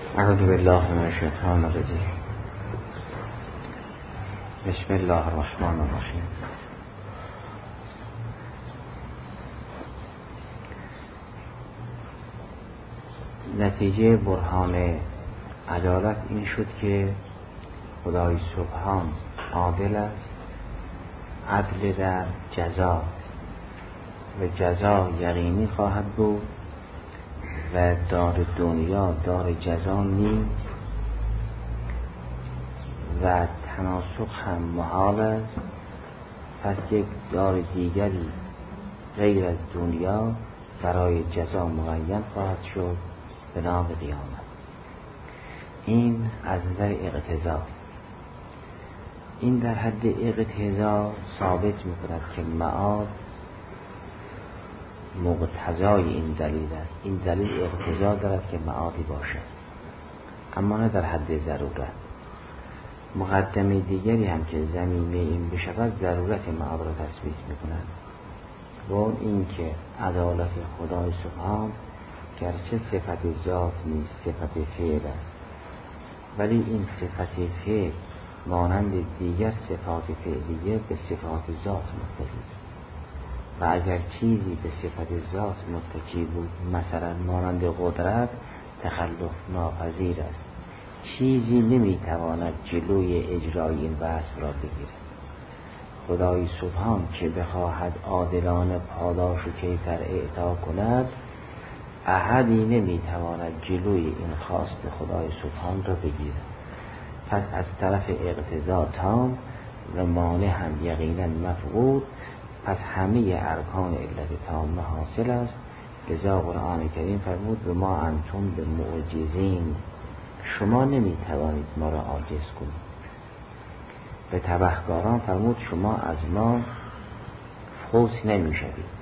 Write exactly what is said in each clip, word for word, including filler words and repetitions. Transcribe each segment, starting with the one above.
اعوذ بالله من الشیطان الرجیم. بسم الله الرحمن الرحیم. نتیجه برهان عدالت این شد که خدای سبحان عادل است، عدل در جزا و جزا یقینی خواهد بود و دار دنیا دار جزا نیست و تناسخ هم محال است. پس یک دار دیگری غیر از دنیا برای جزا معین خواهد شد به نام قیامت. این از نظر اقتضا، این در حد اقتضا ثابت می‌کند که معاد مقتضای این دلیل است. این دلیل اقتضا دارد که معادی باشد، اما نه در حد ضرورت. مقدمه دیگری هم که زمینه این بشود ضرورت معاد را تثبیت می‌کند و اون این که عدالت خدای سبحان گرچه صفت ذات نیست، صفت فعل است، ولی این صفت فعل مانند دیگر صفات فعلیه به صفات ذات متکی و اگر چیزی به صفت ذات متکی بود، مثلا مانند قدرت، تخلف ناپذیر است. چیزی نمیتواند جلوی اجرای این وصف را بگیرد. خدای سبحان که بخواهد عادلانه پاداش و کیفر اعطا کند، احدی نمیتواند جلوی این خواست خدای سبحان را بگیرد. پس از طرف اقتضا تام و مانع هم یقینا مفقود، پس همه ارکان علت تامه حاصل است. لذا قرآن کریم فرمود و ما انتم به معجزین، شما نمیتوانید ما را عاجز کنید. به تبهکاران فرمود شما از ما فوت نمیشوید.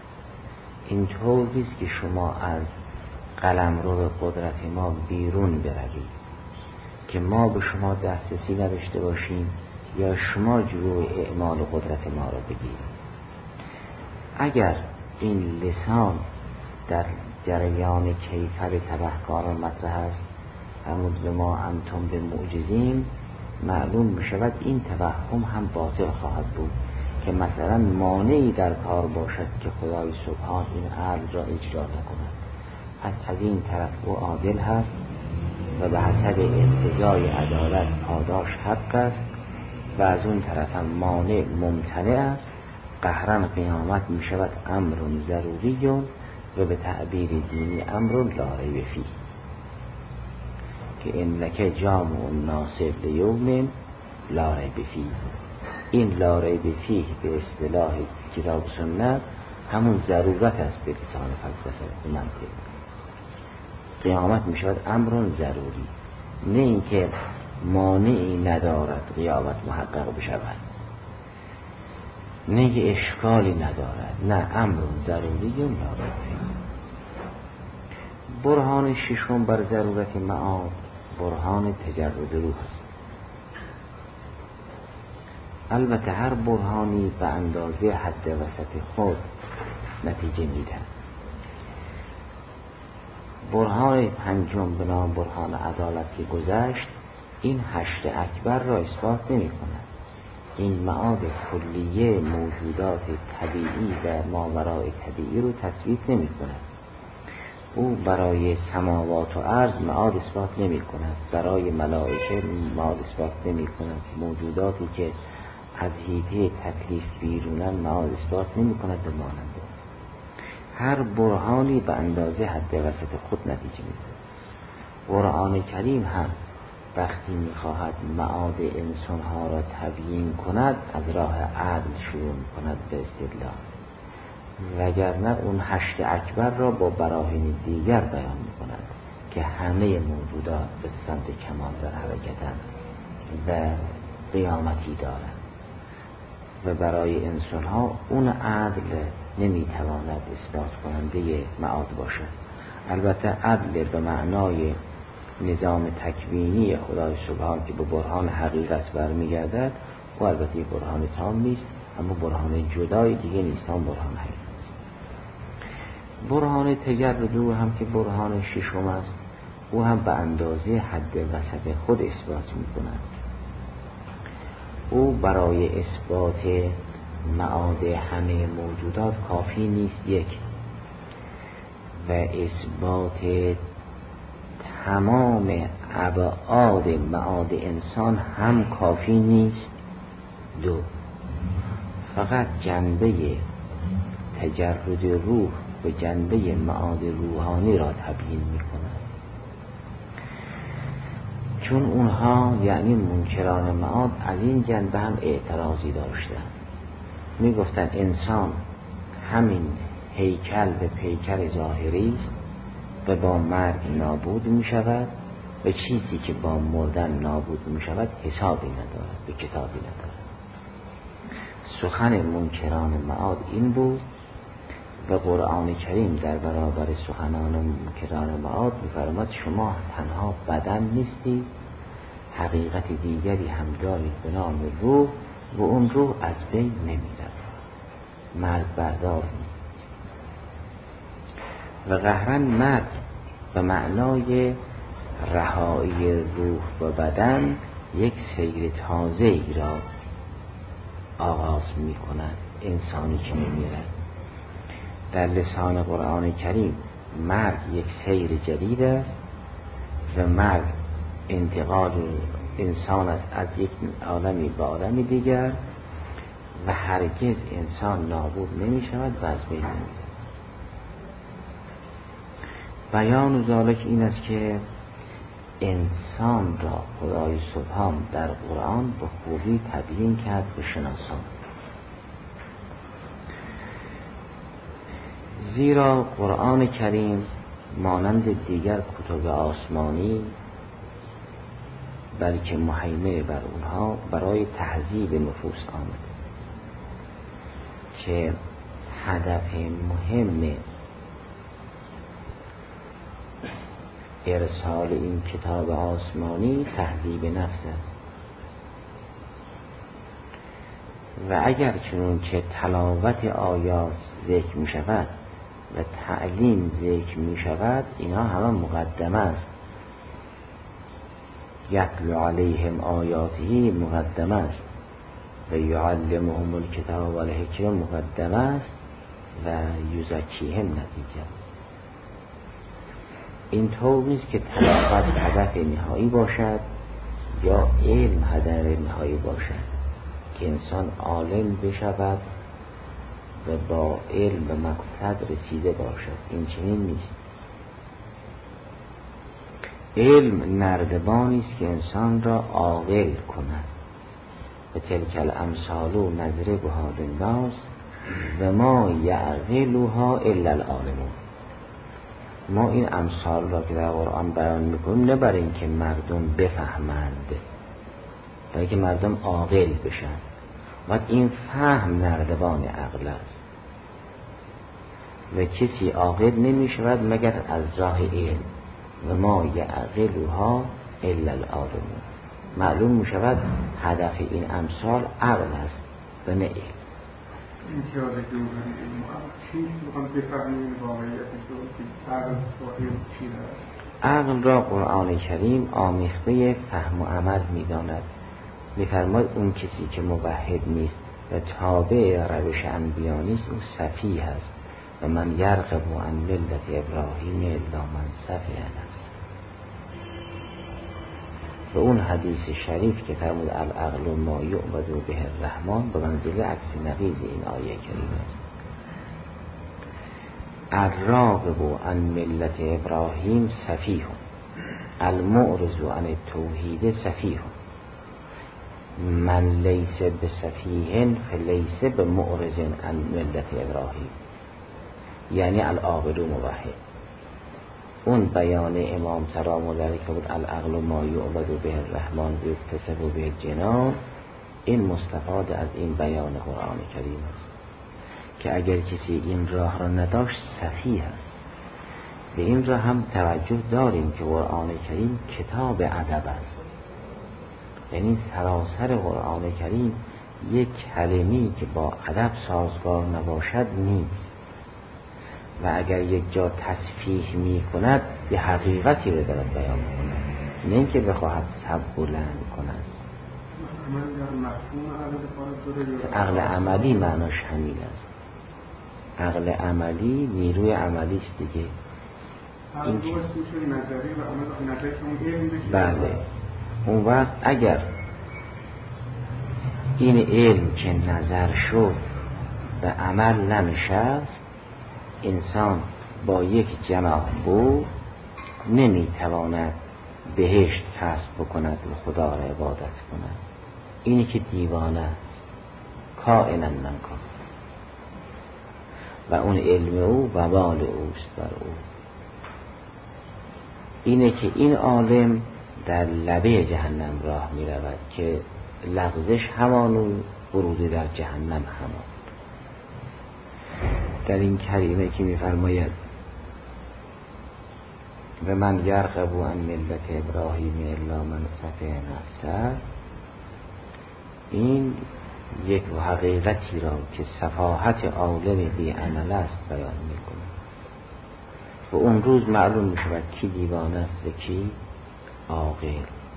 اینطور نیست که شما از قلمرو قدرت ما بیرون بروید که ما به شما دسترسی نداشته باشیم یا شما جلوی اعمال قدرت ما را بگیرید. اگر این لسان در جریان کیفر تبهکاران مطرح است، فرمود به ما انتم به معجزین، معلوم می شود این توهم هم باطل خواهد بود که مثلا مانعی در کار باشد که خدای سبحان این عدل را اجرا نکند. پس از این طرف او عادل هست و به حسب اقتضای عدالت پاداش حق است و از اون طرف هم مانع ممتنع است. قهرن قیامت می شود امر ضروری و به تعبیر دینی امر لا ریب فیه، که انک جامع الناس لیوم لا ریب فیه. این لا ریب فیه به اصطلاح کتاب و سنت همون ضرورت است به لسان فلسفه و منطق. قیامت می شود امر ضروری، نه اینکه مانعی ندارد قیامت محقق بشود، نه که اشکالی ندارد، نه امر ضروری و لا ریب فیه. برهان ششم بر ضرورت معاد برهان تجرد روح است. البته هر برهانی به اندازه حد وسط خود نتیجه میدهد. برهان پنجم به نام برهان عدالت که گذشت، این هشت اکبر را اثبات نمی کند. این معاد کلیه موجودات طبیعی و ماورای طبیعی رو تثبیت نمی کند. او برای سماوات و ارض معاد اثبات نمی کند، برای ملائکه معاد اثبات نمی کند، موجوداتی که از حیطه تکلیف بیرونن معاد اثبات نمی کند و مانند. هر برهانی به اندازه حد وسط خود نتیجه می کند. قرآن کریم هم وقتی می خواهد معاد انسانها را تبیین کند، از راه عدل شروع می کند به استدلال، وگرنه اون هشت اکبر را با براهین دیگر بیان می کند که همه موجودات به سمت کمال در حرکتند و قیامتی دارند و برای انسان ها اون عدل نمی تواند اثبات کننده معاد باشد. البته عدل به معنای نظام تکوینی خدای سبحان که به برهان حقیقت برمیگردد و البته برهان تام نیست، اما برهان جدای دیگه نیست، هم برهان حقیقت است. برهان تجرد روح هم که برهان ششم است، او هم به اندازه حد وسط خود اثبات میکند. او برای اثبات معاد همه موجودات کافی نیست یک، و اثبات تمام ابعاد معاد انسان هم کافی نیست دو، فقط جنبه تجرد روح و جنبه معاد روحانی را تبیین می کند. چون اونها یعنی منکران معاد از این جنبه هم اعتراضی داشتن، می گفتن انسان همین هیکل به پیکر ظاهری است و با مرگ نابود می شود و چیزی که با مردن نابود می شود حسابی ندارد، به کتابی ندارد. سخن منکران معاد این بود و قرآن کریم در برابر سخنان منکران معاد می‌فرماید شما تنها بدن نیستی، حقیقت دیگری هم دارید به نام روح و اون روح از بین نمی‌رود، مرگ بردار نیست. و قهرن مرگ به معنای رهایی روح و بدن یک سیر تازه‌ای را آغاز می کند. انسانی که میمیرد در لسان قرآن کریم مرگ یک سیر جدید است و مرگ انتقال انسان است از یک عالمی به عالمی دیگر و هرگز انسان نابود نمی شود و از بین نمی رود. بیان ذالک این است که انسان را خدای سبحان در قرآن به خوبی تبیین کرد و شناساند. زیرا قرآن کریم مانند دیگر کتب آسمانی بلکه مهیمن بر اونها برای تهذیب نفوس آمده که هدف مهم ارسال این کتاب آسمانی تهذیب نفس است و اگر چنون که تلاوت آیات ذکر می شود و تعلیم ذکر می شود اینا همه مقدمه است. یتلو علیهم آیاته مقدمه است و یعلمهم الکتاب و الحکمه مقدمه است و یزکیهم نتیجه است. این طور نیست که تلاوت هدف نهایی باشد یا علم هدف نهایی باشد که انسان عالم بشود و با علم به مقصد رسیده باشد. این چنین نیست. علم نردبانی است که انسان را عاقل کند و تلک الامثال نضربها للناس و ما یعقلها الا العالمون. ما این امثال را که در قرآن بیان میکنیم نه برای اینکه مردم بفهمند، برای که مردم عاقل بشن و این فهم نردبان عقل است و کسی عاقل نمی شود مگر از راه علم و ما یعقلها الا العالمون. معلوم می شود هدف این امثال عقل است و نه علم. امتیاز جوهری علم چیست میخوام بفهمیم واقعیت که عقل واقعی چی دارد؟ عقل را قرآن کریم آمیخته فهم و عمل می‌داند. می‌فرماید اون کسی که موحد نیست و تابع روش انبیا نیست اون سفیه است و من یرغب عن ملت ابراهیم الا من سفیه نفسه. و اون حدیث شریف که فرمود العقل ما یعبد به الرحمن به منزله عکس نقیض این آیه کریم است. الراغب عن ملت ابراهیم سفیه، المعرض عن التوحید سفیه، من لیس بسفیه فلیس بمعرض عن ملت ابراهیم، یعنی العاقل موحد. اون بیان امام سلام الله علیه که بود العقل ما یعبد به الرحمن یکتسب به الجنان، این مستفاد از این بیان قرآن کریم است که اگر کسی این راه را نداشت سفیه است. به این راه هم توجه داریم که قرآن کریم کتاب ادب است، یعنی سراسر قرآن کریم یک کلمی که با ادب سازگار نباشد نیست و اگر یک جا تصفیح می کند یه حقیقتی رو دارد بیان میکنه، نه اینکه بخواهد سب بلند کند. عقل عملی معناش همین است. عقل عملی نیروی عملی است دیگه. این که بله، اون وقت اگر این علم که نظر شد به عمل نمیشست، انسان با یک جناح بود نمیتواند بهشت کسب بکند و خدا را عبادت کند. اینی که دیوانه است، کائنا من کان، و اون علم او وبال اوست بر او. اینه که این عالم در لبه جهنم راه می رود که لغزش همانو، ورود در جهنم همان. در این کریمه که می فرماید و من یرغب عن ملت ابراهیم الا من سفه نفسه، این یک حقیقتی را که صفاحت عالم بی عمل است بیان می کند و اون روز معلوم می شود کی دیوانه است و کی عاقل.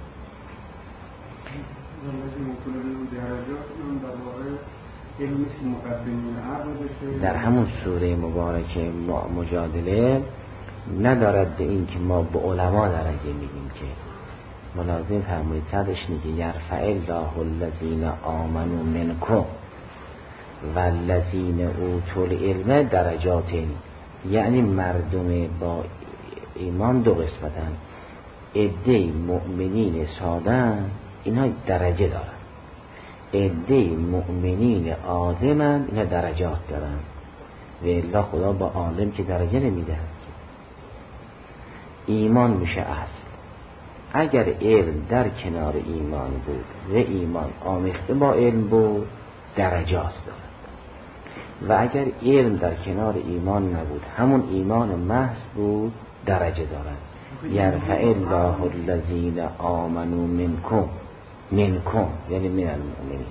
در همون سوره مبارکه مجادله ندارد به این که ما به علما درجه میدیم، که ملازم فرمایید صدش نگه یرفع الله الذین آمنوا منکم والذین اوتوا العلم درجات، یعنی مردم با ایمان دو قسمتن. عده مؤمنین ساده اینا درجه دارن، عده مؤمنین آدمن اینا درجات دارن. و الا خدا با عالم که درجه نمیده. ایمان میشه اصل. اگر علم در کنار ایمان بود و ایمان آمیخته با علم بود درجات دارد، و اگر علم در کنار ایمان نبود همون ایمان محض بود درجه دارد. یرفع الله الذین آمنوا منکم، منکم یعنی من المؤمنین،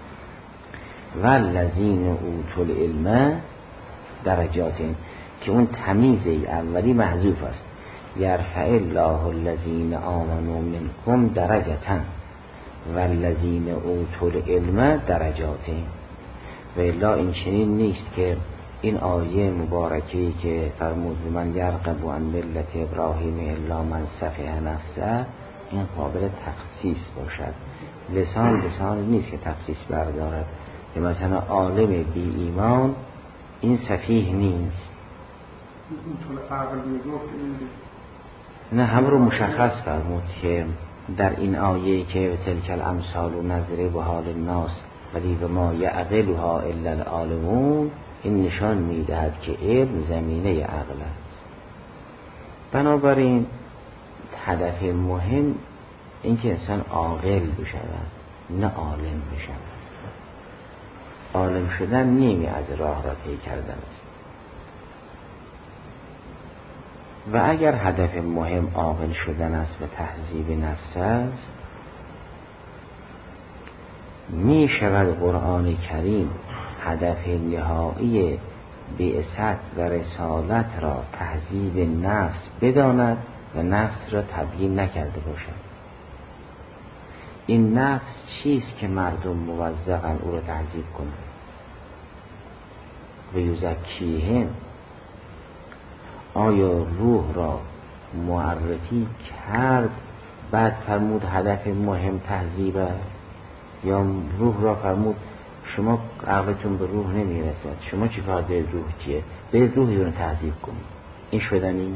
والذین اوتوا العلم درجات، که اون تمیز اولی محذوف است. یرفع الله الذین آمنوا منکم درجة والذین اوتوا العلم درجات. و الا این چنین نیست که این آیه مبارکه‌ای که فرمود من یرغب عن ملت ابراهیم الا من سفه نفسه این قابل تخصیص باشد. لسان لسان نیست که تخصیص بردارد که مثلا عالم بی ایمان این سفیه نیست، نه هم رو مشخص فرمود که در این آیه که تلک الامثال و نضربها للناس ولی و ما یعقلها الا العالمون، این نشان میدهد که علم زمینه عقل است. بنابراین هدف مهم این که انسان عاقل بشود نه عالم بشود. عالم شدن نیمی از راه را طی کردن است. و اگر هدف مهم عاقل شدن است و تهذیب نفس است، می شود قرآن کریم هدف نهایی بعثت و رسالت را تهذیب نفس بداند و نفس را تبیین نکرده باشد. این نفس چیست که مردم موظفن او را تهذیب کنند و یزکیهم؟ آیا روح را معرفی کرد بعد فرمود هدف مهم تهذیب است، یا روح را فرمود شما عقلتون به روح نمیرسد، شما چی کار دارید، روح چیه، به روحی رو تهذیب کنید؟ این شدنی؟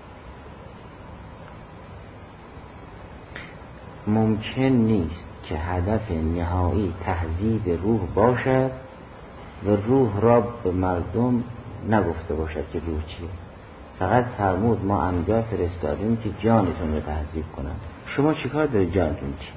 ممکن نیست که هدف نهایی تهذیب روح باشد و روح را به مردم نگفته باشد که روح چیه. فقط فرمود ما انبیا فرستادیم که جانتون رو تهذیب کنند. شما چیکار دارید جانتون چی؟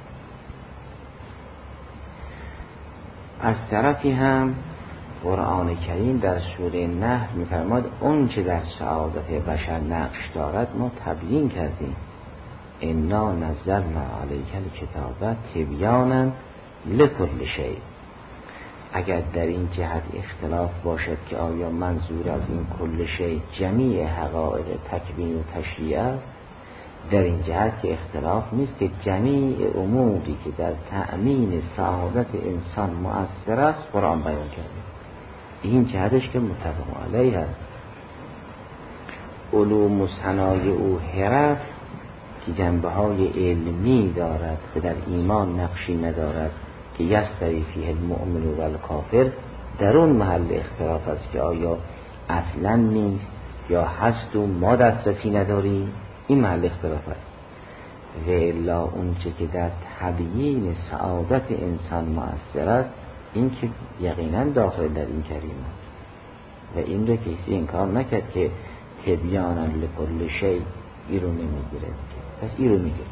از طرفی هم قرآن کریم در سوره نحل می‌فرماد اون چه در سعادت بشر نقش دارد ما تبیین کردیم. انا نزلنا علیک الکتاب تبیانا لکل شیء. اگر در این جهت اختلاف باشد که آیا منظور از این کل شی جمیع حقایق تکوین و تشریع است، در این جهت که اختلاف نیست که جمیع اموری که در تأمین سعادت انسان مؤثر است قرآن بیان کرده. این جهتش که متفق علیه است. علوم و صنایع او حرف که جنبه های علمی دارد و در ایمان نقشی ندارد که یستوی فیه المؤمن و الکافر، در اون محل اختلاف است که آیا اصلا نیست یا هست و ما دسترسی نداریم. این محل اختلاف است. و الا اون چه که در تبیین سعادت انسان مؤثر است، این که یقینا داخل در این کریم است و این رو کسی انکار نکرد که تبیانا لکل شی ای رو نمیگیره، پس ای رو میگیره.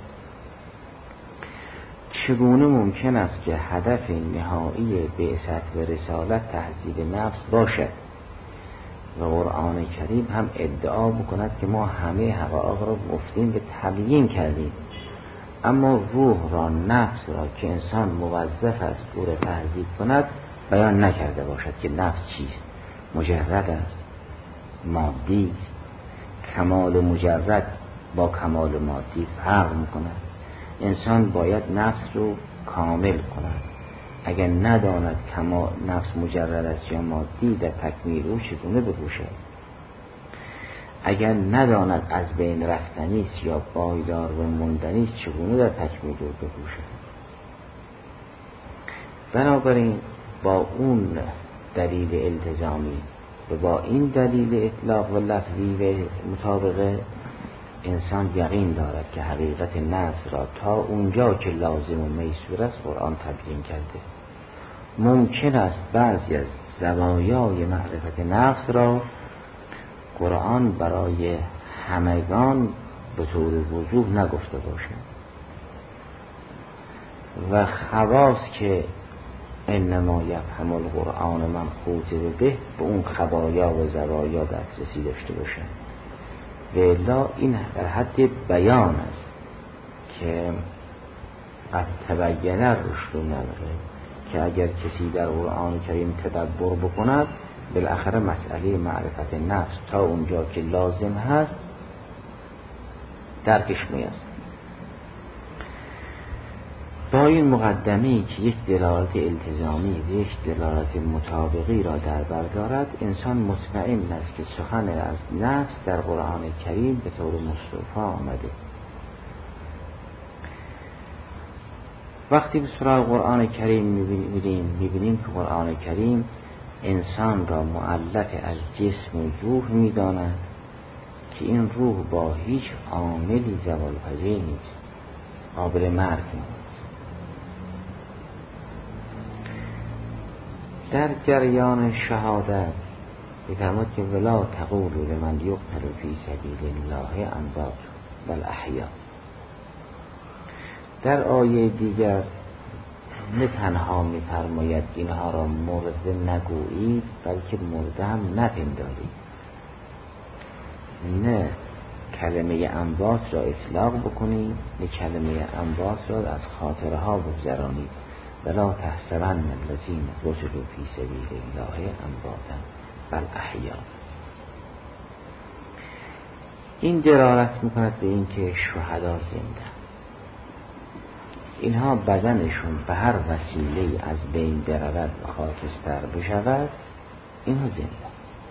چگونه ممکن است که هدف نهایی بعثت و رسالت تهذیب نفس باشد و قرآن کریم هم ادعا بکند که ما همه حقایق را گفتیم و تبیین کردیم، اما روح را، نفس را که انسان موظف است او را تهذیب کند بیان نکرده باشد که نفس چیست؟ مجرد است، مادی است. کمال مجرد با کمال مادی فرق میکند. انسان باید نفس رو کامل کند. اگر نداند کما نفس مجرد است یا مادی، در تکمیل او چگونه بکوشد؟ اگر نداند از بین رفتنی است یا پایدار و موندنی است، چگونه در تکمیل او بکوشد؟ بنابراین با اون دلیل التزامی و با این دلیل اطلاق و لفظی و مطابقه، انسان یقین دارد که حقیقت نفس را تا اونجا که لازم و میسور است قرآن تبیین کرده. ممکن است بعضی از زوایای معرفت نفس را قرآن برای همگان به طور وضوح نگفته باشد و خواص که انما یفهم القرآن من خوطب به، به اون خبایا و زوایا دسترسی داشته باشد. و الا این در حد بیان است که قد تبین الرشد نداره که اگر کسی در قرآن کریم تدبر بکند بالاخره مسئله معرفت نفس تا اونجا که لازم هست درکش میست. با این مقدمی که یک دلالت التزامی و یک دلالت مطابقی را در بر دارد، انسان مطمئن است که سخن از نفس در قرآن کریم به طور مصطفی آمده. وقتی به سراغ قرآن کریم میبینیم میبینیم که قرآن کریم انسان را مؤلف از جسم و روح میداند که این روح با هیچ عاملی زوال پذیر نیست، قابل مرگ نیست. در جریان شهادت می‌فرماید که ولا تقولوا لمن یقتل فی سبیل الله اموات بل احیا. در آیه دیگر نه تنها می‌فرماید اینها را مرده نگویید بلکه مرده هم نپندارید. نه کلمه اموات را اطلاق بکنید، نه کلمه اموات را از خاطرها بگذرانید. ولا تحسبن الذین قتلوا فی سبیل الله امواتا بل احیا. این دلالت میکند به این که شهدا زنده، اینها بدنشون به هر وسیله از بین برود و خاکستر بشود، اینها زنده.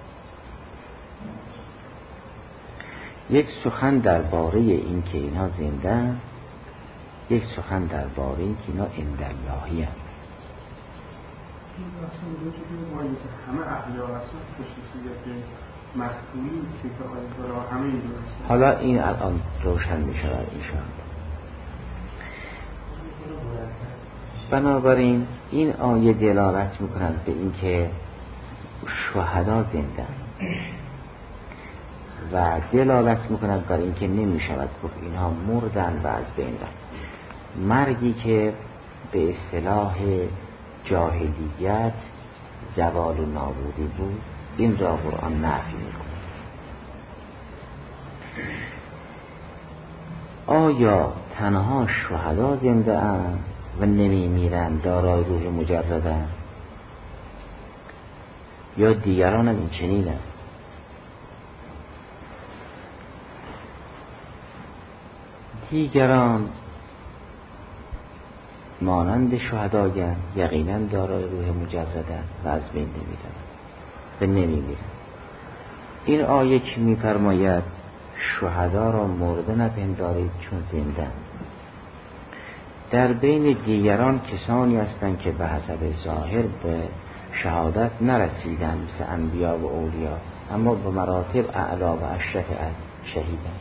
یک سخن درباره این که اینها زنده، یک سخن درباره این که اینا انداللهی هست. این اصلا بوده که باید همه احیا هستن خصوصیت مخفولی که که آیه برای همه این درست. حالا این الان روشن می شود انشاءالله. بنابراین این آیه دلالت می کند به این که شهدا زنده و دلالت می کند بر این که نمی شود گفت اینها مردن و از بین رفتن. مرگی که به اصطلاح جاهلیت زوال و نابودی بود، این را قرآن نفی می‌کند. آیا تنها شهدا زنده اند و نمی میرند، دارای روح مجردند؟ یا دیگران هم این چنین است. دیگران مانند شهداگن یقینا دارای روح مجردن و از بین نمی‌روند و نمی‌میرند. این آیه که می‌فرماید شهدا را مرده نپندارید چون زنده. در بین دیگران کسانی هستند که به حسب ظاهر به شهادت نرسیدند مثل انبیا و اولیا، اما به مراتب اعلی و اشرف از شهیدند.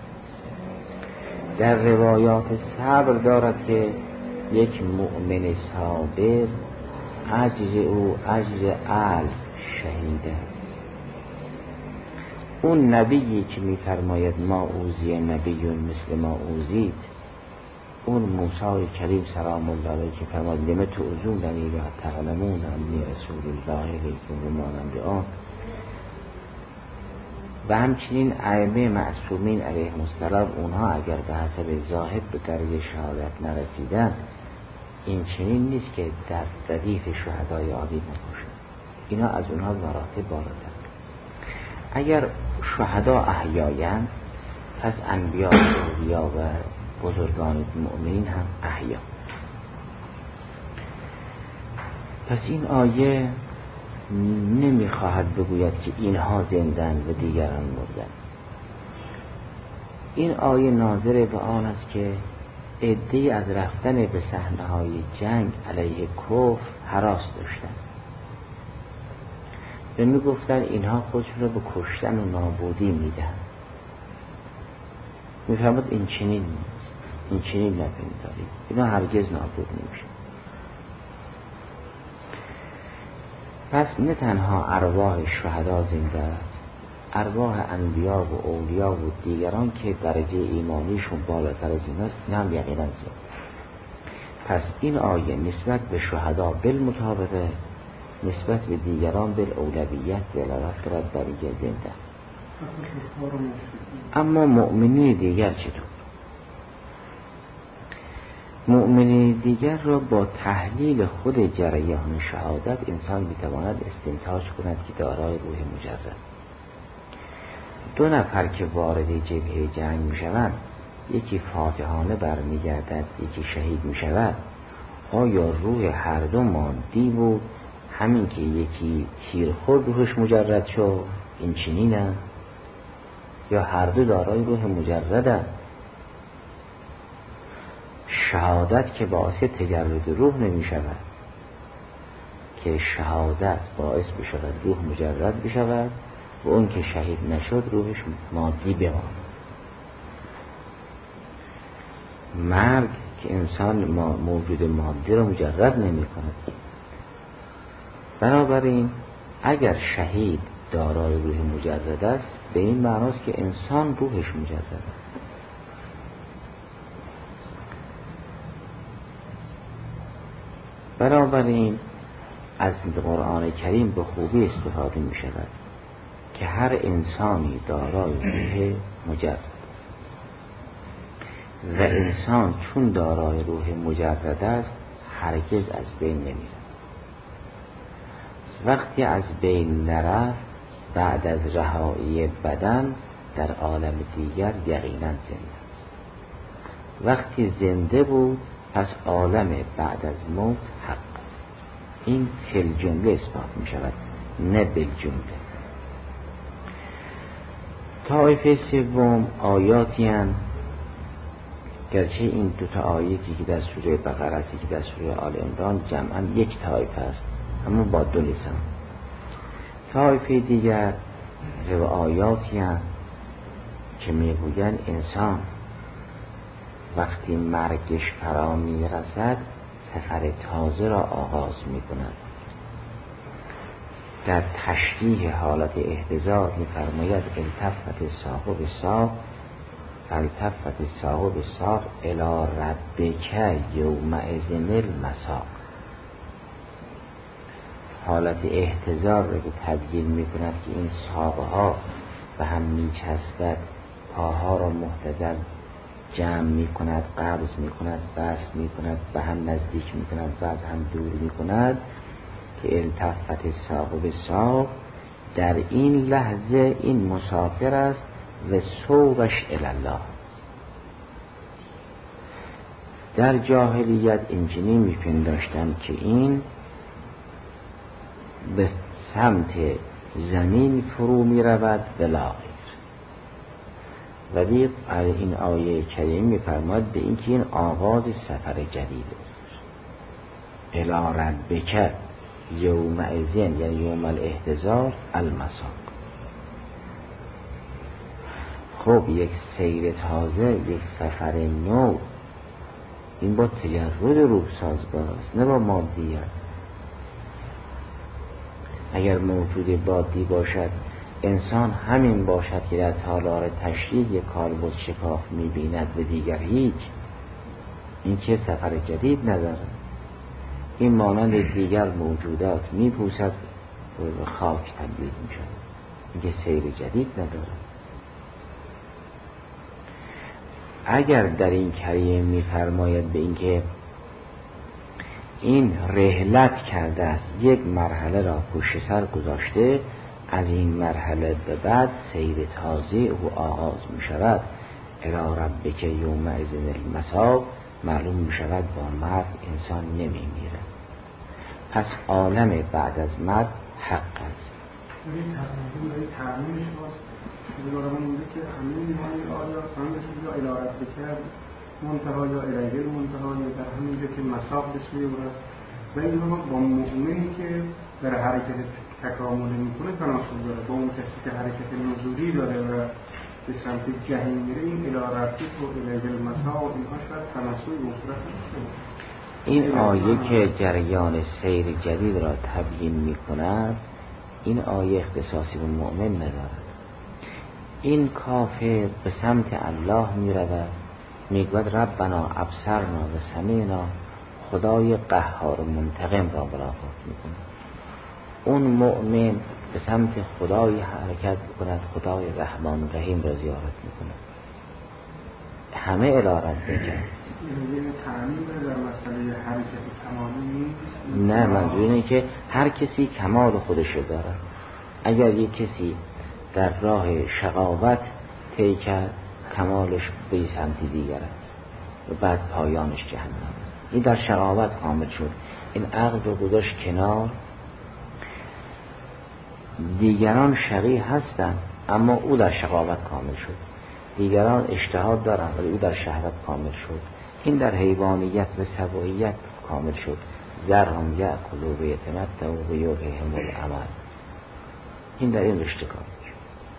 در روایات صبر دارد که یک مؤمن صابر اجر او اجر الف شهیده. اون نبیی که میفرماید ما اوذی نبیون مثل ما اوذید، اون موسی کریم سلام الله علیه که فرمود لم تعذوننی و تعلمون انی رسول الله الیکم و مانند آن، و همچنین ائمه معصومین علیهم السلام، اونها اگر به حسب ظاهر به درجه شهادت نرسیدن، این چنین نیست که در ردیف شهدای عادی نباشند، اینا از اونها مراتب بالاتر. اگر شهدا احیایند پس انبیا و اولیا و بزرگان مؤمنین هم احیا. پس این آیه نمیخواهد بگوید که اینها زندن و دیگران مردن. این آیه ناظر به آن است که عده‌ای از رفتن به صحنه‌های جنگ علیه کفر هراس داشتند و میگفتن اینها خودشون رو به کشتن و نابودی میدن. میفرماد این چنین نیست، این چنین نپندارید، اینا هرگز نابود نمیشه. پس نه تنها ارواح شهدا زنده است، ارواح انبیا و اولیا و دیگران که درجه ایمانیشون بالاتر از این است این هم یقینا زنده. پس این آیه نسبت به شهدا بالمطابقه، نسبت به دیگران بالاولویت دلالت دارد بر اینکه زنده. اما مؤمنین دیگر چطور؟ مؤمنین دیگر را با تحلیل خود جریان شهادت انسان میتواند استنتاج کند که دارای روح مجرد. دو نفر که وارد جبهه جنگ میشوند، یکی فاتحانه برمیگردد، یکی شهید میشود، آیا روح هر دو مادی بود همین که یکی تیر خورد روحش مجرد شد این چنینه، یا هر دو دارای روح مجرده؟ شهادت که باعث تجرد روح نمی شود، که شهادت باعث بشود روح مجرد بشود و اون که شهید نشد روحش مادی بماند. مرگ که انسان موجود مادی را مجرد نمی کند. بنابراین اگر شهید دارای روح مجرد است به این معناست که انسان روحش مجرد است. بنابراین از قرآن کریم به خوبی استفاده می شود که هر انسانی دارای روح مجرد و انسان چون دارای روح مجرد است هرگز از بین نمیرد. وقتی از بین نرفت بعد از رهایی بدن در عالم دیگر یقینا زنده است. وقتی زنده بود پس عالم بعد از موت حق است. این فی جمله اثبات می شود نه بالجمله. طایفه سوم آیاتی هستند، گرچه این دو تا آیاتی که در سوره بقره است که در سوره آل عمران جمعاً یک طایفه است اما با دو لسان. طایفه دیگر رو آیاتی هستند که میگویند انسان وقتی مرگش فرا میرسد سفر تازه را آغاز میکند. در تشریح حالت احتضار میفرماید التفت ساق به ساق التفت ساق به ساق الی ربک یومئذ المساق. حالت احتضار را که تبیین میکند که این ساقها به هم میچسبد، پاها را محتضر جمع میکند، قبض میکند، بست میکند، به هم نزدیک میکند و از هم دور میکند، که التفت ساق به ساق، در این لحظه این مسافر است و سوقش الله. در جاهلیت اینجوری میپنداشتن که این به سمت زمین فرو میرود بلا غیر، ولی این آیه کریم میفرماید به اینکه این آغاز سفر جدیده. الی ربک یومئذ، یعنی یوم الاحتضار المساق. خب یک سیر تازه، یک سفر نو، این با تجرد روح سازگار است، نه با مادیت. اگر موجود بادی باشد، انسان همین باشد که در تالار تشریح یک کالبد شکاف می‌بیند و دیگر هیچ، این که سفر جدید نداره. این مانند دیگر موجودات میپوسد و خاک تبدیل میشد، این که سیر جدید نداره. اگر در این کریم میفرماید به اینکه این رحلت کرده است، یک مرحله را پشت سر گذاشته، از این مرحله به بعد سیر تازه او آغاز می شود. الی ربک یومئذ المساق، معلوم می شود با مرگ انسان نمی میره. پس عالم بعد از مرگ حق است. این تصمیم داری تعمیمش باست بگارم اونده که همه ایمانی آیا سندش یا الی ربک منتها یا الیه منتها یا در همینجا که مساق بسوی او است، و این رو با مؤمنی که در حرکت تکامل میکنه تناسب داره. با اون کسی که حرکت نزولی داره و به سمت جهنم میره، این الی ربک و الیه المساق اینها شاید تناسب و صورت نشه. این آیه که جریان سیر جدید را تبیین میکند، این آیه اختصاصی به مؤمن ندارد. این کافر به سمت الله میرود، میگوید ربنا ابصرنا و سمعنا، خدای قهار و منتقم را ملاقات میکنه. اون مؤمن به سمت خدای حرکت میکند، خدای رحمان و رحیم را زیارت میکنه. همه الی ربک. تعمیم در مسئله حرکت کمالی نیست. نه، منظور اینه که هر کسی کمال خودش داره. اگر یک کسی در راه شقاوت طی کرد، کمالش به سمت دیگر است و بعد پایانش جهنم. این در شقاوت کامل شد، این عقل رو گذاشت کنار. دیگران شقی هستند اما او در شقاوت کامل شد. دیگران اجتهاد دارند ولی او در شهوت کامل شد. این در حیوانیت و سبوعیت کامل شد. ذرهم یأکلوا و یتمتعوا و یلههم الامل. این در این رشته کامل شد.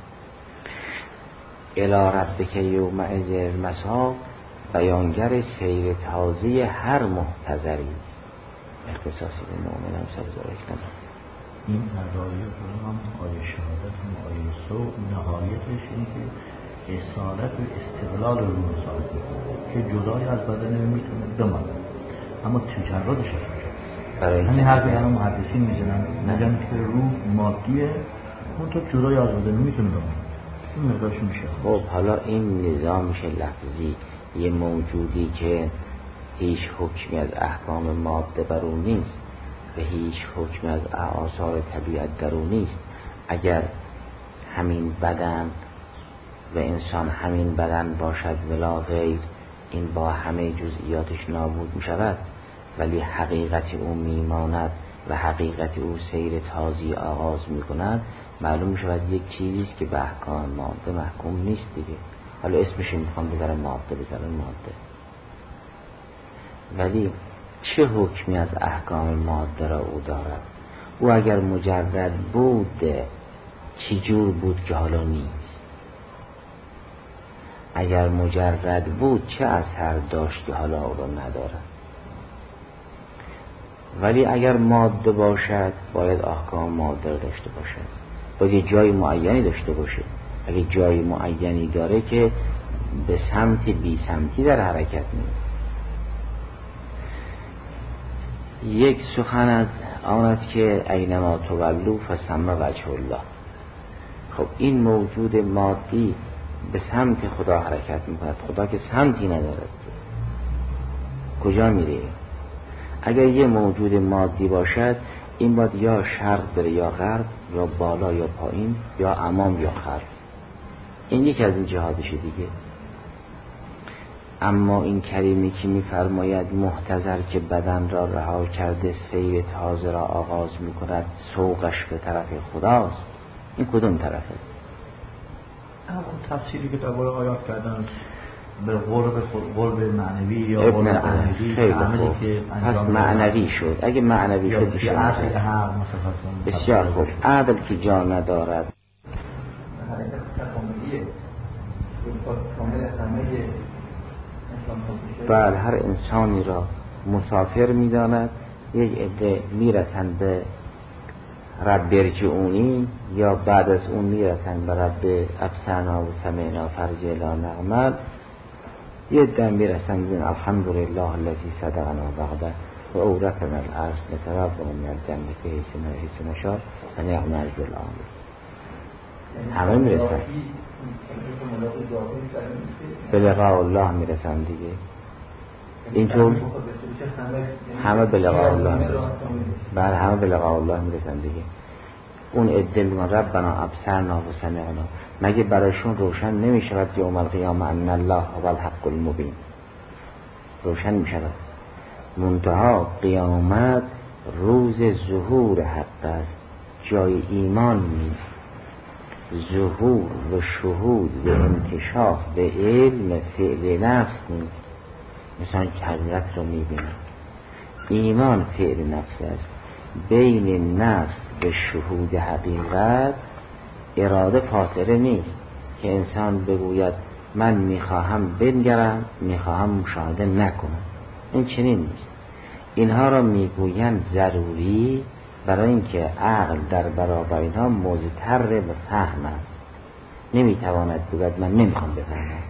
الی ربک یومئذ المساق، بیانگر سیر تازه هر محتضری، اختصاصی به مؤمن هم سبزارک نمید. این ادایه هم آیه شهادت هم آیه سوء، نهایتش این که اصالت و استقلال روح ثابت میکنه که جدای از بدن میتونه بماند، اما تجردش از برای همین حرفی الان محدثین میزنن، میگن که روح مادیه، اون تو جدای از بدن میتونه بماند. این مقدارش میشه. خب حالا این نظام میشه لفظی، یه موجودی که هیچ حکمی از احکام ماده بر او نیست و هیچ حکمی از آثار طبیعت در او نیست. اگر همین بدن و انسان همین بدن باشد ولا غیر، این با همه جزئیاتش نابود می شود، ولی حقیقت او میماند و حقیقت او سیر تازی آغاز می کند. معلوم می شود یک چیزیست که به احکام ماده محکوم نیست دیگه. حالا اسمش میخوام بذارم ماده، بذارم ماده، ولی چه حکمی از احکام ماده را او دارد؟ او اگر مجرد بود چی جور بود که حالا نیست؟ اگر مجرد بود چه اثر داشت که حالا او را ندارد؟ ولی اگر ماده باشد باید احکام ماده را داشته باشد، باید یه جای معینی داشته باشه. اگه جای معینی داره که به سمت بی سمتی در حرکت نیست. یک سخن از آن است که اینما تولوا فثم وجه الله. خب این موجود مادی به سمت خدا حرکت میکند، خدا که سمتی ندارد، کجا میره؟ اگر یه موجود مادی باشد این باید یا شرق بره یا غرب، یا بالا یا پایین، یا امام یا خلف. این یکی از این جهادشه دیگه. اما این کریمی که می‌فرماید محتضر که بدن را رها کرده سیر تازه را آغاز می‌کند، سوقش به طرف خداست، این کدوم طرفه؟ اون تفسیری که درباره آیات کردن به قرب قرب معنوی یا قرب معنوی عملی که پس معنوی شد. اگه معنوی شد بشه بسیار خوب. عدل که جا ندارد بله، هر انسانی را مسافر می‌داند. یک عده میرسند به رب ارجعونی، یا بعد از اون میرسند به رب ابصرنا و سمعنا فارجعنا نعمل. یه دم میرسند بین الحمدلله الذی صدقنا وعده و اورثنا الارض نتبوأ من الجنة حیث نشاء و نعم اجر العاملین. همه میرسند به لقاء الله میرسند دیگه. اینطور همه به لقاء الله میرسند. بله، همه به لقاء الله میرسند دیگه. اون عده میگن ربنا ابصرنا و سمعنا، مگه برایشون روشن نمیشود یوم القیامه ان الله هو الحق المبین؟ روشن میشود. منتها قیامت روز ظهور حق است، جای ایمان نیست. ظهور و شهود و انکشاف و علم فعل نفس نیست. مثلا حقیقت رو میبینه. ایمان فعل نفس است. بین نفس و شهود حقیقت اراده فاصله نیست که انسان بگوید من میخواهم بنگرم، میخواهم مشاهده نکنم. این چنین نیست. اینها را میگویند ضروری برای اینکه عقل در برابر اینها مضطر به فهم است. نمیتواند بگوید من نمیخوام بفهمم.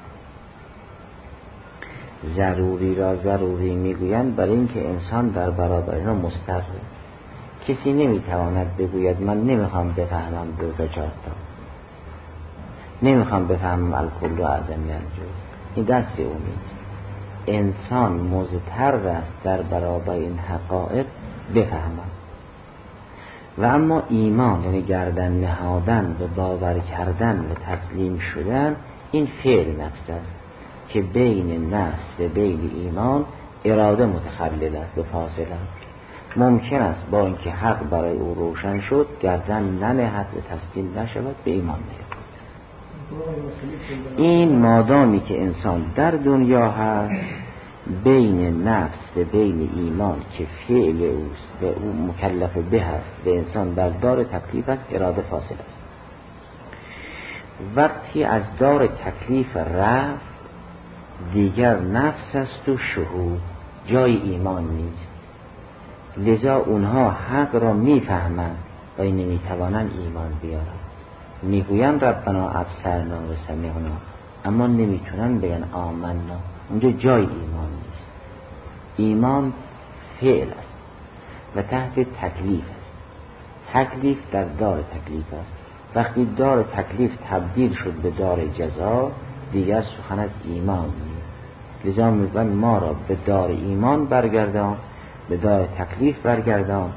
ضروری را ضروری میگویند برای اینکه انسان در برابر اینها مضطر. کسی نمیتواند بگوید من نمیخوام بفهمم دو وجاهتا، نمیخوام بفهمم الکل و عدم الجزء. این دست او نیست. انسان مضطر است در برابر این حقایق بفهمم. و اما ایمان یعنی گردن نهادن و باور کردن و تسلیم شدن، این فعل نفس است که بین نفس و بین ایمان اراده متخلل است، به فاصله است. ممکن است با اینکه حق برای او روشن شد گردن ننهد و تسلیم نشود، به ایمان نیاید. این مادامی که انسان در دنیا هست بین نفس و بین ایمان که فعل اوست و او مکلف به هست و انسان در دار تکلیف است، اراده فاصله است. وقتی از دار تکلیف رفت دیگر نفس است و شهود، جای ایمان نیست. لذا اونها حق را میفهمند و نمیتوانند ایمان بیارند. میگویند ربنا ابصرنا و سمعنا، اما نمیتونن بگن آمنا. اونجا جای ایمان نیست. ایمان فعل است و تحت تکلیف است. تکلیف در دار تکلیف است. وقتی دار تکلیف تبدیل شد به دار جزا دیگر سخن از ایمان نیست. لذا میگویند ما را به دار ایمان برگردان، به دار تکلیف برگردان.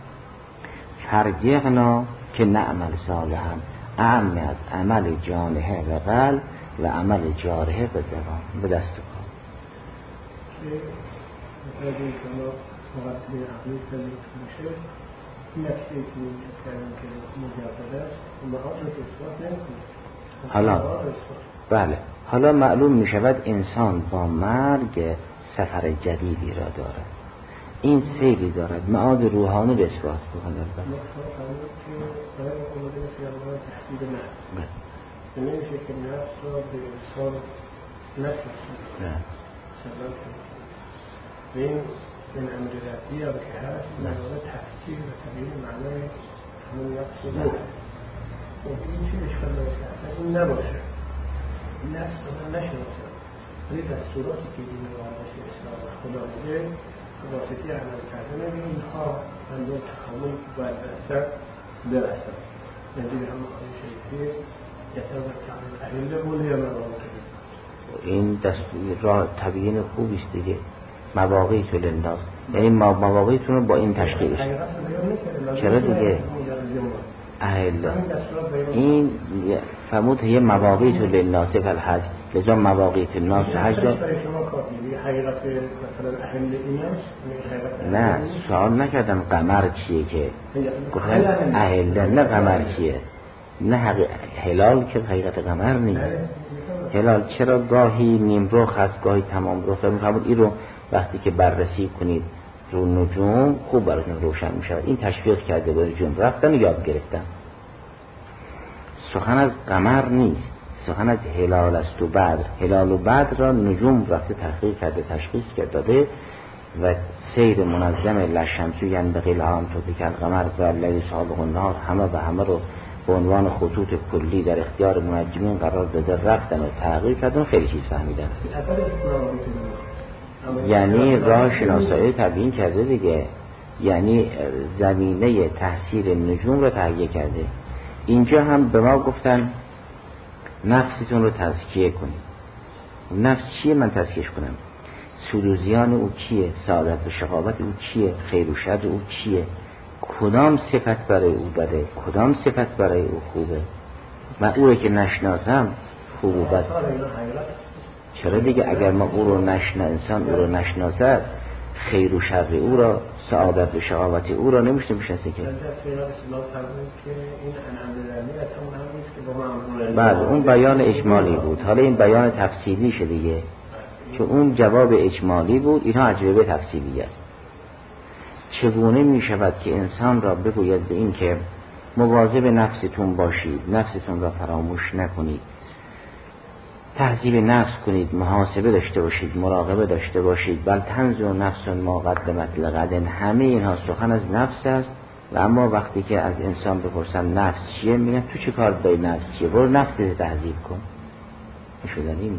فرجعنا که نعمل صالحا، اعم از عمل جانحه و قلب و عمل جارحه و زبان به دست کن. که متوجه شما مقدمه عقلی تلیف میشه، این نکته که کردن که مجرد است معاد رو اثبات نمیکنه. حالا بله، حالا معلوم میشود انسان با مرگ سفر جدیدی را دارد. این سیری دارد معاد روحانی رو اثبات بکنه. نمیشه که نفس را به انسان نفسید و این من امر ربی را که هست معنی تفسیر و تبیین معنی همون نفس رو داره. این چی اشکال داشته اصلا این نباشه، این نفس رو من نشناسم، ولی دستوراتی که دین مقدس اسلام و خدا میده واسطی عمل کردن اینها من دو تخامل باید برسن برسن نزید همه خواهی شریفی این دستور را تبیین خوبیست دیگه. مواقیت للناس، یعنی مواقیتون رو با این تشکیلش. چرا دیگه اهلا این فرمود یه مواقیت للناس فی الحج، لذا مواقیت الناس حج دار. نه سوال نکردم قمر چیه که گفتم اهلا، نه قمر چیه، نه حقیق... هلال که حقیقت قمر نیست. هلال چرا گاهی نیمرخ هست گاهی تمام رخ، فرمود این رو وقتی که بررسی کنید رو نجوم خوب براتون روشن میشه. این تشویق کرده به نجوم رفتن و یاد گرفتن. سخن از قمر نیست، سخن از هلال است و بدر. هلال و بدر را نجوم رفته تحقیق کرده، تشخیص کرده و سیر منظم لشمسی یعنی به غیل هم تو بکن قمر و اللیل سابق النهار همه و همه رو به عنوان خطوط کلی در اختیار منجمین قرار داده، رفتن و تحقیق کردن، خیلی چیز فهمیدن. یعنی راه شناسایی تبیین کرده دیگه، یعنی زمینه تحصیل نجوم رو تهیه کرده. اینجا هم به ما گفتن نفستون رو تزکیه کنید. نفس چیه من تزکیهش کنم؟ سلوزیان او کیه؟ سعادت و شقاوت او کیه؟ خیر و شر او چیه؟ کدام صفت برای او بده؟ کدام صفت برای او خوبه؟ من او رو که نشناسم خوب و بد. چرا دیگه اگر ما او رو نشنا انسان او رو نشناسد خیر و شر او را، سعادت و شقاوت او را نمیشه میشناسه که. بعد اون بیان اجمالی بود، حالا این بیان تفصیلی شده دیگه، که اون جواب اجمالی بود، اینها اجوبه تفصیلی است. چگونه می شود که انسان را بگوید به این که مواظب نفستون باشید، نفستون را فراموش نکنید، تهذیب نفس کنید، محاسبه داشته باشید، مراقبه داشته باشید، بل تنظر نفس ما قدمت لغد. همه اینها سخن از نفس است. و اما وقتی که از انسان بپرسن نفس چیه، میگن تو چه کار داری نفس چیه، برو نفس رو تهذیب کن. نشدنی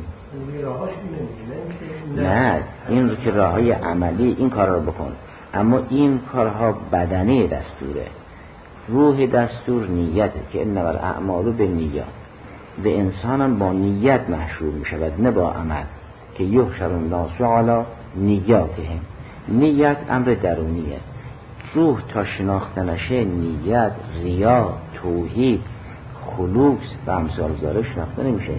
نه، این رو که راههای عملی این کار رو بکن، اما این کارها بدنی دستوره. روح دستور نیته که انما الاعمال بالنیات، به انسانم با نیت محشور می شود نه با عمل، که یحشر الناس علی نیاتهم. نیت امر درونیه. روح تا شناخته نشه نیت، ریا، توحید، خلوص و امثال ذالک شناخته نمیشه.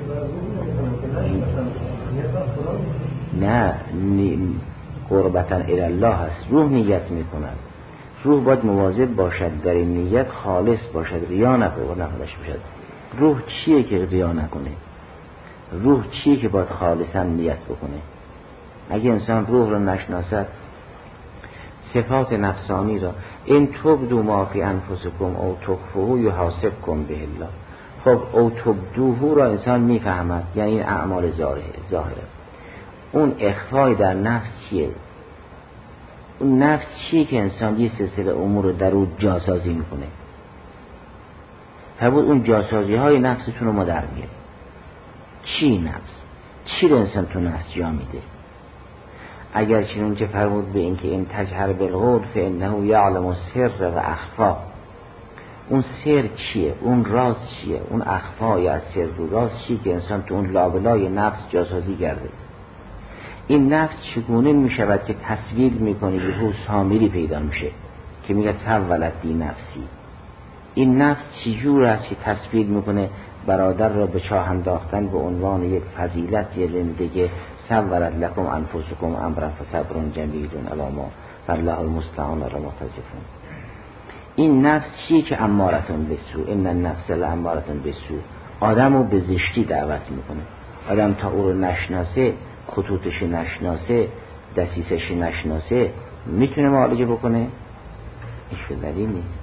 نه قربتاً الی الله هست. روح نیت میکند، روح باید مواظب باشد در این نیت خالص باشد، ریا نکنه نخودش باشد. روح چیه که ریا نکنه؟ روح چیه که باید خالصاً نیت بکنه؟ اگه انسان روح رو نشناسد، صفات نفسانی را، این تبدو ما فی انفسکم او تخفوه یحاسبکم به الله. خب او تبدوه را انسان میفهمد، یعنی این اعمال ظاهره. اون اخفای در نفس چیه؟ اون نفس چیه که انسان یه سلسله امور رو در اون جاسازی میکنه؟ فرمود اون جاسازی های نفستون رو ما در میاره. چی نفس؟ چی رو انسان تو نفس جا میده؟ اگر چنون که فرمود به این که این تجهر بالقول فانه یعلم السر و اخفا، اون سر چیه؟ اون راز چیه؟ اون اخفا یا سر و راز چیه که انسان تو اون لابلای نفس جاسازی کرده؟ این نفس چگونه می شود که تصویر میکنه یهو سامری پیدا میشه که میگه سولتی نفسی؟ این نفس چجور است که تصویر میکنه برادر را به چاه انداختن به عنوان یک فضیلت، یه زندگی سولت لکم انفسکم امرا فصبر جمیل علی ما والله المستعان علی ما تصفون. این نفس چیه که امارتون بسو؟ ان النفس لامارتون بسو. آدم رو به زشتی دعوت میکنه. آدم تا او رو نشناسه، خطوطش نشناسه، دسیسش نشناسه، میتونه معالجه بکنه؟ ایش دلیل نیست.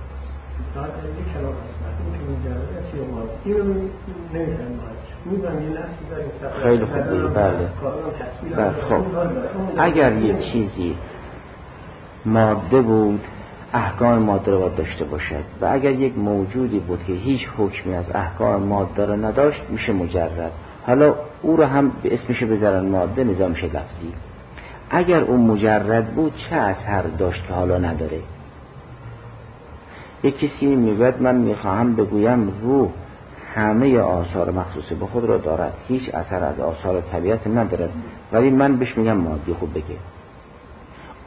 خیلی خوب دیگه. بله بله. خب اگر یک چیزی ماده بود، احکام ماده رو باید داشته باشد، و اگر یک موجودی بود که هیچ حکمی از احکام ماده رو نداشت، میشه مجرد. حالا او رو هم به اسمش بذارن ماده، نظامش لفظی. اگر اون مجرد بود چه اثر داشت که حالا نداره؟ یک کسی میگوید من میخواهم بگویم روح همه آثار مخصوص به خود را دارد، هیچ اثر از آثار طبیعت ندارد، ولی من بهش میگم مادی. خوب بگه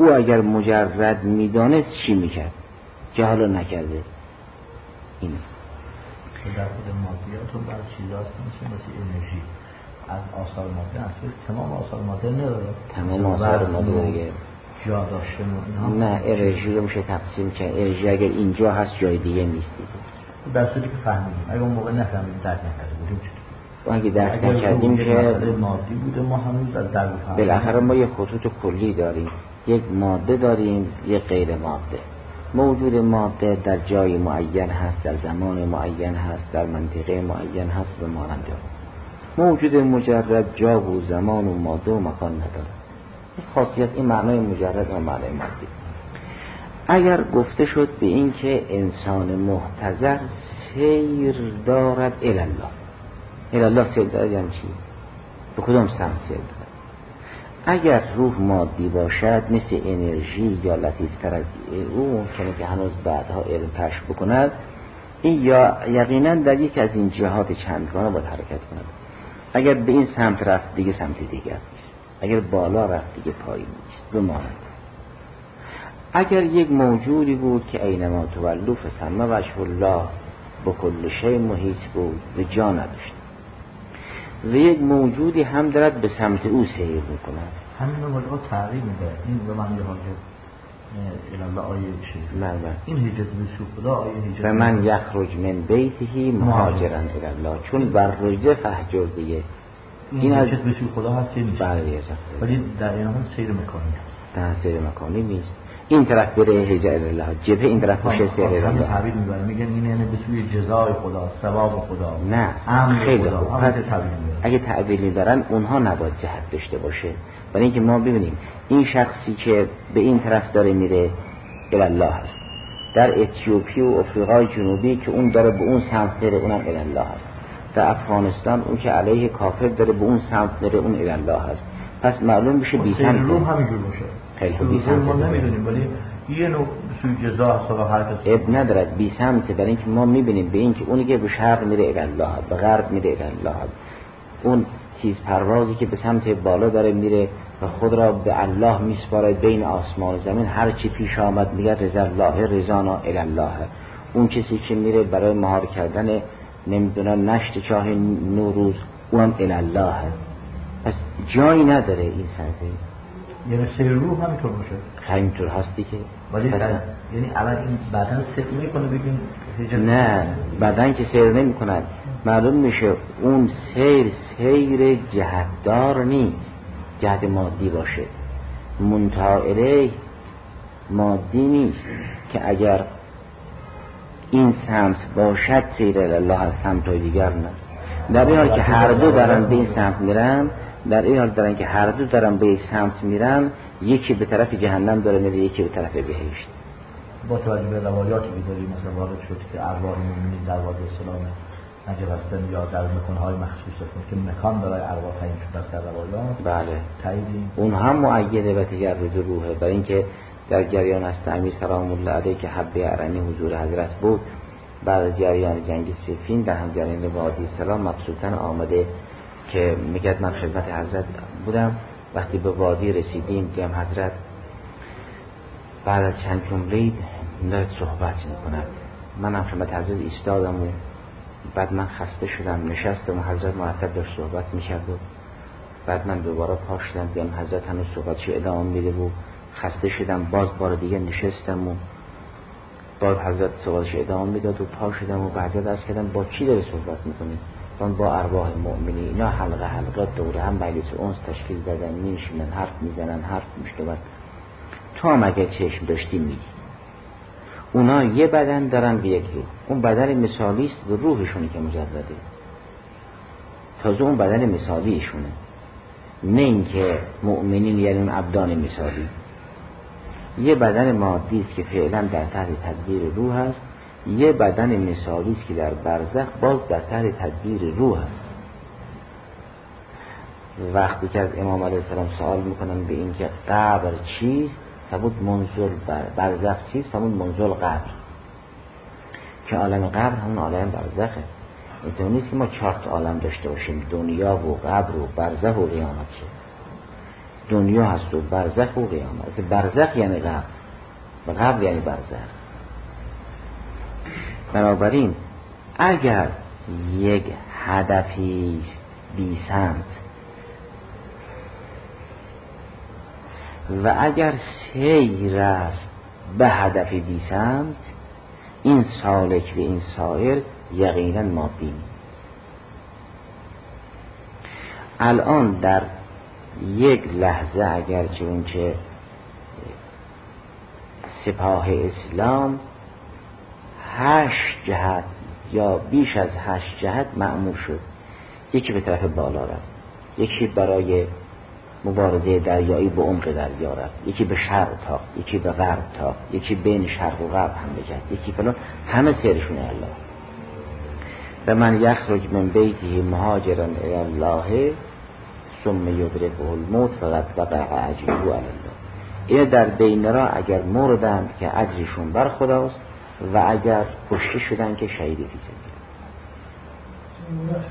او اگر مجرد میدانست چی میکرد که حالا نکرده؟ این در خود مادیات و بعض چیزا هست مثل مثل انرژی از آثار ماده اصلا تمام آثار ماده نداره، تمام آثار ماده دیگه جا داشته نه. نه انرژی رو میشه تقسیم کرد. انرژی اگر اینجا هست جای دیگه نیست دیگه. در صورتی که فهمیدیم، اگه اون موقع نفهمیدیم درک نکرده بودیم چطور؟ اگه درک نکردیم که مادی بوده ما هنوز از درک فهمیدیم. بالاخره ما یه خطوط کلی داریم، یک ماده داریم، یک غیر ماده. موجود ماده در جای معین هست، در زمان معین هست، در منطقه معین هست و مانند موجود مجرد جا و زمان و ماده و مکان نداره. این خاصیت، این معنای مجرد و معنای مادی. اگر گفته شد به این که انسان محتضر سیر دارد الالله، الالله سیر دارد یعنی چی؟ به کدام سمت سیر دارد؟ اگر روح مادی باشد مثل انرژی یا لطیفتر از او ممکنه که هنوز بعدها علم کشف بکند، این یا یقینا در یک از این جهات چندگانه باید حرکت کند. اگر به این سمت رفت دیگه سمت دیگر نیست، اگر بالا رفت دیگه پایین نیست. بماند اگر یک موجودی بود که اینما تولوا فثم وجه الله با کل شیء محیط بود و جا نداشت و یک موجودی هم دارد به سمت او سیر میکند، همین رو باید تعریف میده. این به من یه حاجه الالله آیه شریف این هجرت به سوی خدا آیه هجرت و من یخرج من بیته مهاجرا الالله، چون بر رجه فهجر دیگه این هجرت به سوی خدا هست یا نیست؟ بله، ولی در این هم سیر مکانی هست. نه سیر مکانی نیست. این طرف بره هجرت الله، جبهه این طرف باشه سیر الله. تعبیر میبره میگن این یعنی به سوی جزای خدا، ثواب خدا. نه خیلی خوب. اگه تعبیر میبرن اونها نباید جهت داشته باشه، برای اینکه ما ببینیم این شخصی که به این طرف داره میره الله هست، در اتیوپی و افریقای جنوبی که اون داره به اون سمت بره اونم الله هست، در افغانستان اون که علیه کافر داره به اون سمت بره اون الله هست. پس معلوم بشه بی سمت رو همینجور باشه. خیلی خوب بی سمت ما نمیدونیم ولی یه نوع سوی جزا هست و هر کس اب ندارد بی سمت، برای اینکه ما میبینیم به این که اونی که به شرق میره الله، به غرب میره الله، اون تیز پروازی که به سمت بالا داره میره و خود را به الله میسپاره بین آسمان و زمین، هر چی پیش آمد میگه رضا الله رضانا الله. اون کسی که میره برای مهار کردن نمیدونم نشت چاه نوروز اونم الله. پس جایی نداره این سمت. یعنی سیر روح همینطور باشه؟ همینطور هستی که ولی در... یعنی اول این بدن سیر میکنه بگیم هجرت؟ نه بدن که سیر نمی کند. معلوم میشه اون سیر سیر جهتدار نیست، جهت مادی باشه، منتهی الیه مادی نیست که اگر این سمت باشد سیر الله از سمت دیگر نه. در این حال که هر دو دارن به این سمت میرن، در این حال دارن که هر دو دارن به این سمت میرن، یکی به طرف جهنم داره میره، یکی به طرف بهشت. با توجه به روایاتی که داریم مثلا وارد شد که ارواح مومنین در وادی سلام نجف هستن یا در مکانهای مخصوص هستن که مکان برای ارواح تعیین شده است در روایات. بله تایید اون هم مؤیده و تجرد روحه، برای اینکه در جریان است امیر سلام الله علیه که حبه ارنی حضور حضرت بود، بعد از جریان جنگ صفین در هم جریان وادی سلام مبسوطن آمده که میگه من خدمت حضرت بودم، وقتی به وادی رسیدیم دیدم حضرت بعد از چند جمله دارد صحبت میکنم، من هم خدمت حضرت ایستادم و بعد من خسته شدم نشستم و حضرت مرتب داشت صحبت میکرد و بعد من دوباره پا شدم دیدم حضرت هنوز صحبتش ادامه میده و خسته شدم، باز بار دیگه نشستم و باز حضرت صحبتش ادامه میداد و پا شدم و بعد حضرت عرض کردم با کی داره صحبت میکنی؟ من با ارواح مؤمنین، اینا حلقه حلقه دوره هم مجلس اونس تشکیل دادن، میشینن حرف میزنن حرف میشنون، تو هم اگر چشم داشتی میدی. اونا یه بدن دارن به یک روح، اون بدن مثالی است به روحشونی که مجرده، تازه اون بدن مثالیشونه، نه اینکه مؤمنین یعنی اون ابدان مثالی. یه بدن مادی است که فعلا در تحت تدبیر روح است، یه بدن مثالی است که در برزخ باز در تحت تدبیر روح است. وقتی که از امام علیه السلام سوال میکنن به این که قبر چیست، فرمود منزل بر برزخ چیست، فرمود منزل قبر، که عالم قبر همون عالم برزخه. اینطور نیست که ما چهار تا عالم داشته باشیم، دنیا و قبر و برزخ و قیامت شه. دنیا هست و برزخ و قیامت. برزخ یعنی قبر و قبر یعنی برزخ. بنابراین اگر یک هدفی بی سمت و اگر سیر است به هدف بی سمت، این سالک و این سایر یقینا مادی. الان در یک لحظه اگر چه اونچه سپاه اسلام هشت جهت یا بیش از هشت جهت مأمور شد، یکی به طرف بالا رفت، یکی برای مبارزه دریایی به عمق دریا رفت، یکی به شرق تاخت، یکی به غرب تاخت، یکی بین شرق و غرب حمله کرد، یکی فلان، همه سیرشون الله. و من یخرج من بیته مهاجرا الی الله ثم یدرکه الموت فقد وقع اجره علی الله. این در بین را اگر مردند که اجرشون بر خداست و اگر کشته شدن که شهیدی فی سبیل الله.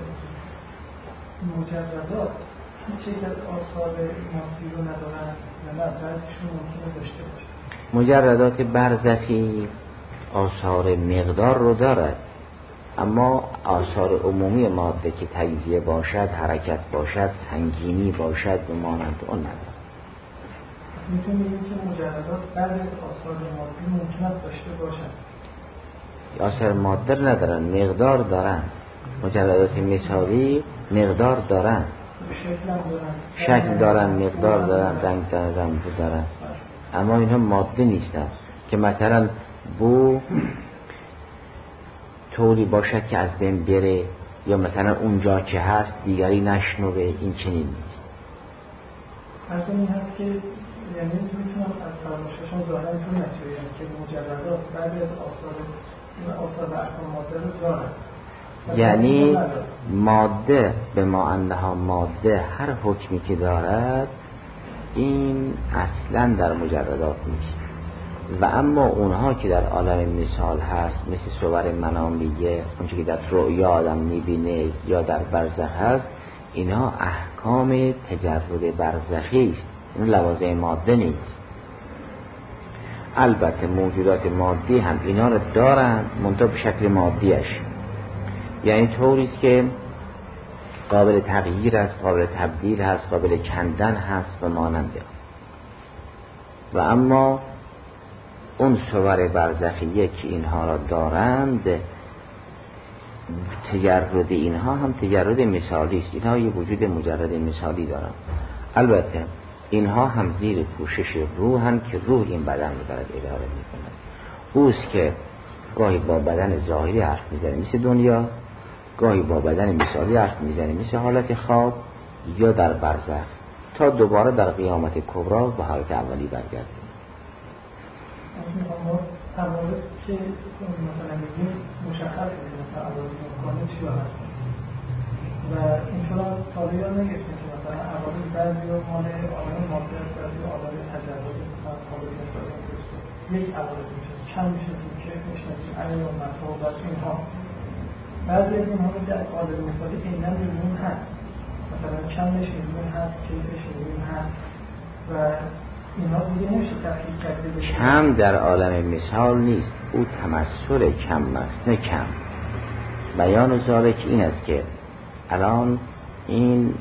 مجردات هیچ یک از آثار مادی رو ندارن و نه بعضیشون ممکنه داشته باشه. مجردات برزخی آثار مقدار رو دارد، اما آثار عمومی ماده که تجزیه باشد، حرکت باشد، سنگینی باشد و مانند اون ندارد. میتونیم بگیم که مجردات بعضی از آثار مادی ممکنه داشته باشد. آثار ماده ندارن، مقدار دارن. مجردات مثالی مقدار دارن، شکل دارن، مقدار دارن، رنگ دارن، رنگ دارن، اما اینها ماده نیستن که مثلا بو طوری باشد که از بین بره یا مثلا اونجا که هست دیگری نشنوه. این چنین نیست. مثلا این هست که یعنی میتونم از فرمایششون ظاهرا اینطور نتیجه که مجردات بعد از آثار آثار و احکام ماده رو دارن، یعنی ماده به ما انها ماده هر حکمی که دارد این اصلا در مجردات نیست. و اما اونها که در عالم مثال هست مثل صور منامیه، اونچه که در رؤیا آدم میبینه یا در برزخ هست، اینها احکام تجرد برزخی است، این لوازم ماده نیست. البته موجودات مادی هم اینا رو دارن منتها به شکل مادیش، یعنی طوریست که قابل تغییر است، قابل تبدیل هست، قابل کندن هست و ماننده. و اما اون صور برزخیه که اینها را دارند، تجرد اینها هم تجرد مثالی است. اینها یه وجود مجرد مثالی دارند. البته اینها هم زیر پوشش روحن که روح این بدن رو دارد اداره می‌کند. اوست که گاهی با بدن ظاهری حرف میزنه مثل دنیا، گاهی با بدن مثالی حرف میزنه مثل حالت خواب یا در برزخ، تا دوباره در قیامت کبرا به حالت اولی برگرده. ما عوارض که مثلا میگیم مشخص مثلا عوارض مکانه چی هست و اینطور هم تاله یا نگفتیم که مثلا عوارض بعضی ها مال آدم مادی هست، بعضی آدم تجربه مثلا قابل مثال هست. یک عوارض میشه چند میشه که میشنسیم ایام مطابق از اینها. بعضی از اینها در قابل مثالی اینم میمون هست، مثلا چندش میمون هست، کیفش میمون هست و کم در عالم مثال نیست، او تمثل کم است نه کم. بیان ذالک این است که الان این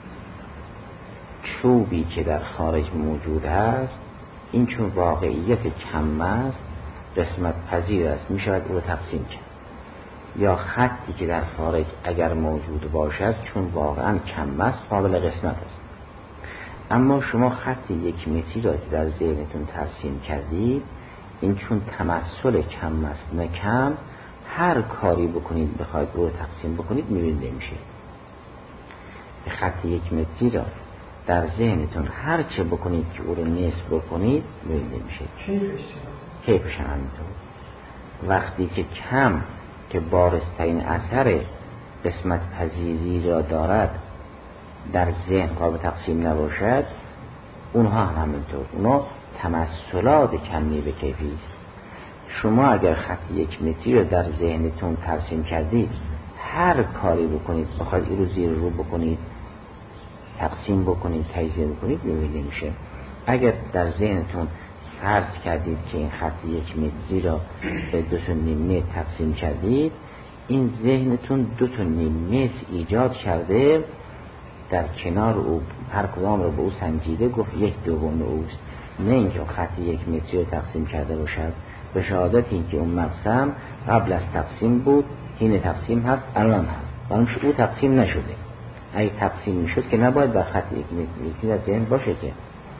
چوبی که در خارج موجود است، این چون واقعیت کم است قسمت پذیر است، می شود او رو تقسیم کرد. یا خطی که در خارج اگر موجود باشد چون واقعا کم است قابل قسمت است. اما شما خط یک متری را که در ذهنتون ترسیم کردید، این چون تمثل کم است نه کم، هر کاری بکنید بخواید رو تقسیم بکنید میبینید نمیشه. به خط یک متری را در ذهنتون هر چه بکنید که او رو نصف بکنید میبینید نمیشه. کیفش هم همینطور. وقتی که کم که بارزترین اثر قسمت پذیری را دارد در ذهن قابل تقسیم نباشد، اونها هم همینطور. اونها تمثلات کمی به کیفی است. شما اگر خط یک متری رو در ذهنتون ترسیم کردید، هر کاری بکنید بخواید این رو زیر رو بکنید تقسیم بکنید تجزیه بکنید ببینید میشه. اگر در ذهنتون فرض کردید که این خط یک متری را به دو تا نیم متر تقسیم کردید، این ذهنتون دو تا نیم متر ایجاد کرده، در کنار او هر کدام رو به او سنجیده گفت یک دوم اوست، نه اینکه خط یک متری رو تقسیم کرده باشد. به شهادت این که اون مقسم قبل از تقسیم بود، این تقسیم هست، الان هست، برامش او تقسیم نشده. اگه تقسیم میشد که نباید بر خط یک متری در ذهن باشه. که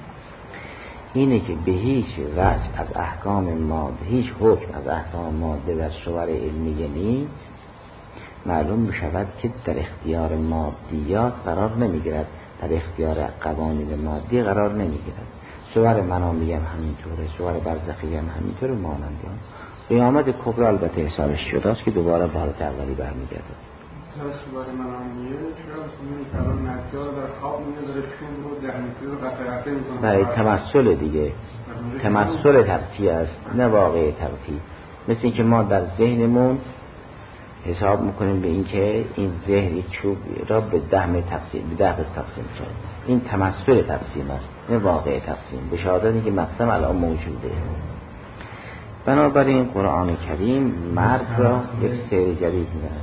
اینه که به هیچ وجه از احکام ماده، هیچ حکم از احکام ماده در صور علمیه نیست، معلوم میشود که در اختیار مادیات قرار نمیگیرد، در اختیار قوانین مادی قرار نمیگیرد. صور منامی هم همینطوره، صور برزخی هم همینطوره، مانند آن. قیامت کبری البته حسابش جداست که دوباره به حالت اولی برمیگرده. صور منامیه چرا مثلا الان نجار در خواب میاد داره شون رو دهنیتی رو قطع قطع میکنه. برای تمثل دیگه، تمثل تقطیع است نه واقع تقطیع. مثل اینکه ما در ذهنمون حساب میکنیم به این که این ذهن چوب را به ده متر تقسیم، به ده قسمت تقسیم شد. این تمثل تقسیم است نه واقع تقسیم. به شهادتی که مقسم الان موجوده. بنابراین قرآن کریم مرد را یک سیر جدید می‌دهد.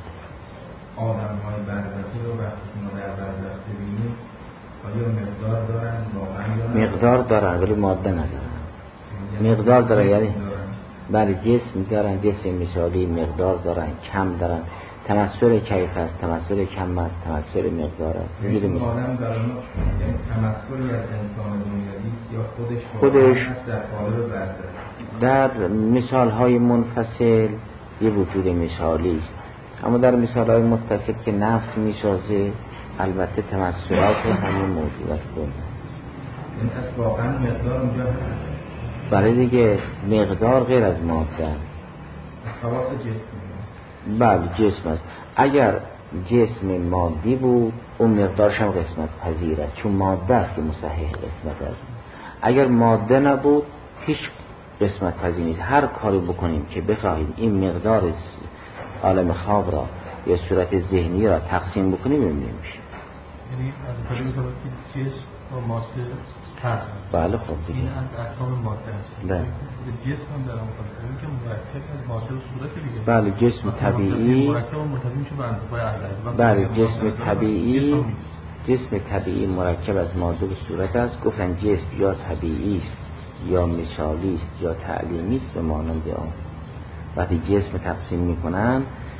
آدم های برزخی رو وقتی ما در برزخ ببینیم آیا مقدار دارن واقعا؟ مقدار دارن ولی ماده ندارن. مقدار دارن یعنی بله جسم دارن، جسم مثالی، مقدار دارن، کم دارن. تمثل کیف است، تمثل کم است، تمثل مقدار است. این آدم در اون یعنی تمثلی از انسان دنیوی یا خودش خودش در قالب برزخ. در مثال های منفصل یه وجود مثالی است، اما در مثال های متصل که نفس میسازه البته تمثلات همین موجودات دنیا. این از واقعا مقدار اونجا هست. برای دیگه مقدار غیر از ماده است. خواص جسم. بله جسم است. اگر جسم مادی بود اون مقدارش هم قسمت پذیر است، چون ماده است که مصحح قسمت است. اگر ماده نبود هیچ قسمت پذیر نیست. هر کاری بکنیم که بخواهیم این مقدار عالم خواب را یا صورت ذهنی را تقسیم بکنیم نمیشه. یعنی از طریق که جسم و ماده هست. بله خب دیگه این از احکام ماده است. بله. جسم هم در اون خاطر که مرکب از ماده و صورت دیگه. بله جسم طبیعی مرکب و مرتبط میشه به انتفاع اهل. بله جسم طبیعی جسم طبیعی مرکب از ماده و صورت است. گفتن جسم یا طبیعی است یا مثالی است یا تعلیمی است به مانند آن. وقتی جسم تقسیم میکنن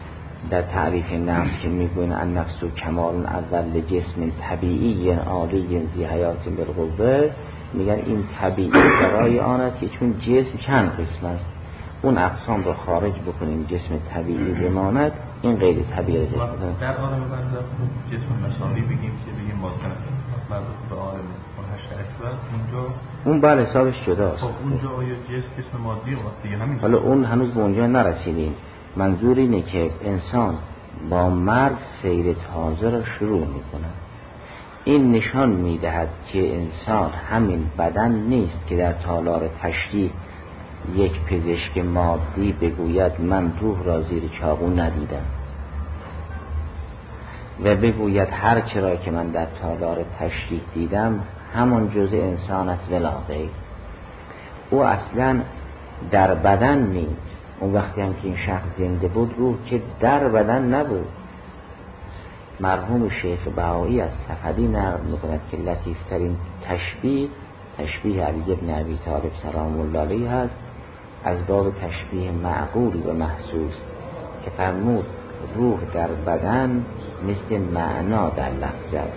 در تعریف نفس که میگوین النفس و کمال اول جسم طبیعی عالی ذی حیات بالقوه، میگن این طبیعی برای آن است که چون جسم چند قسم است اون اقسام رو خارج بکنیم جسم طبیعی بماند، این غیر طبیعی است. در عالم برزخ جسم مثالی بگیم که بگیم ماده مربوط به عالم هشت اکبر اونجا اون بله حسابش جداست. خب اونجا آیا جسم اسم مادی است دیگه همین. حالا اون هنوز به اونجا نرسیدیم. منظور اینه که انسان با مرگ سیر تازه را شروع میکنه. این نشان میدهد که انسان همین بدن نیست که در تالار تشریح یک پزشک مادی بگوید من روح را زیر چاقو ندیدم و بگوید هر چرا که من در تالار تشریح دیدم همون جزء انسان است ولا غیر. او اصلا در بدن نیست. اون وقتی هم که این شخص زنده بود روح که در بدن نبود. مرحوم شیخ بهایی از صفدی نقل میکند که لطیفترین تشبیه تشبیه علی ابن ابی طالب سلام الله علیه هست از باب تشبیه معقول و محسوس که فرمود روح در بدن مثل معنا در لفظ است.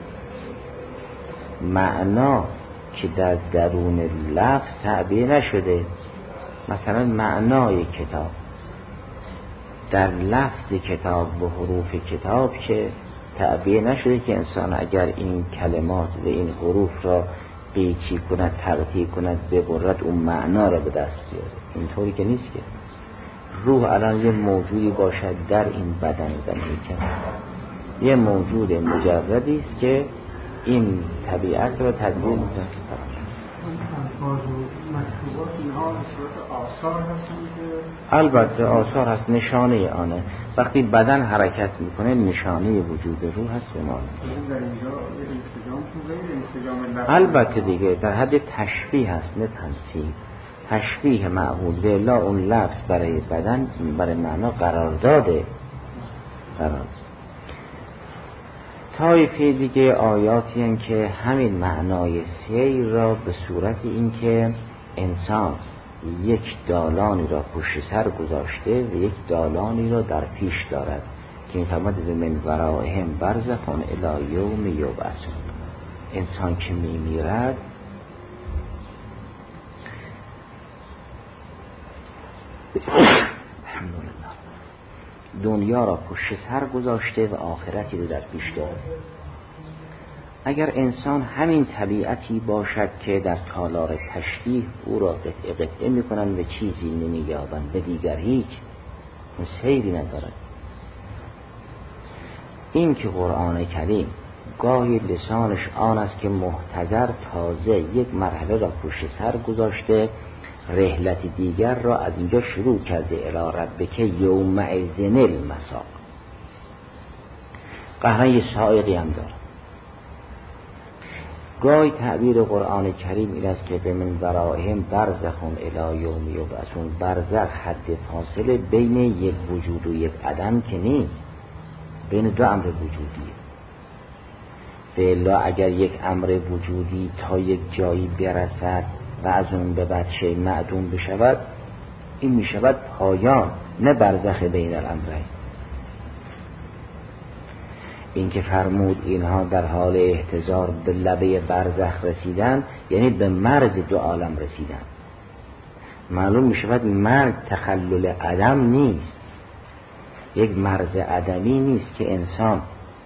معنا که در درون لفظ تعبیه نشده، مثلا معنای کتاب در لفظ کتاب و حروف کتاب که تعبیه نشده که انسان اگر این کلمات و این حروف را قیچی کند تقطیع کند ببرد اون معنا را به دست بیاره. اینطوری که نیست که روح الان یه موجودی باشد در این بدن زمین یه موجود مجردی است که این طبیعت را تدبیر می‌کند. الفاظ و مکتوبات اینها به صورت آثار هستن که البته آثار هست، نشانه آنه. وقتی بدن حرکت میکنه نشانه وجود روح هست به ما. در اینجا یه انسجام تو غیر انسجام لفظ. البته دیگه در حد تشبیه هست نه تمثیل. تشبیه معقول به الا اون لفظ برای بدن برای معنا قرار داده قرار. طایفه دیگه آیاتی هستند که همین معنای سیر را به صورت اینکه انسان یک دالانی را پشت سر گذاشته و یک دالانی را در پیش دارد که می‌فرماد به من ورائهم برزخ الی یوم یبعثون. انسان که میمیرد الحمدلله دنیا را پشت سر گذاشته و آخرتی رو در پیش دارد. اگر انسان همین طبیعتی باشد که در تالار تشبیه او را قطعه قطعه میکنن و چیزی نمییابند به دیگر هیچ اون سیری ندارد. این که قرآن کریم گاهی لسانش آن است که محتضر تازه یک مرحله را پشت سر گذاشته، رحلت دیگر را از اینجا شروع کرده الی ربک یومئذ المساق. قهرن یه سائقی هم داره. گاهی تعبیر قرآن کریم این است که به من ورائهم برزخون الی یوم یبعثون. برزخ حد فاصله بین یک وجود و یک عدم که نیست، بین دو امر وجودیه. به الا اگر یک امر وجودی تا یک جایی برسد و از اون به بعد شی معدوم بشود، این می شود پایان، نه برزخ بین الامرین. این که فرمود اینها در حال احتضار به لبه برزخ رسیدن، یعنی به مرز دو عالم رسیدن. معلوم می شود مرگ تخلل عدم نیست، یک مرز عدمی نیست که انسان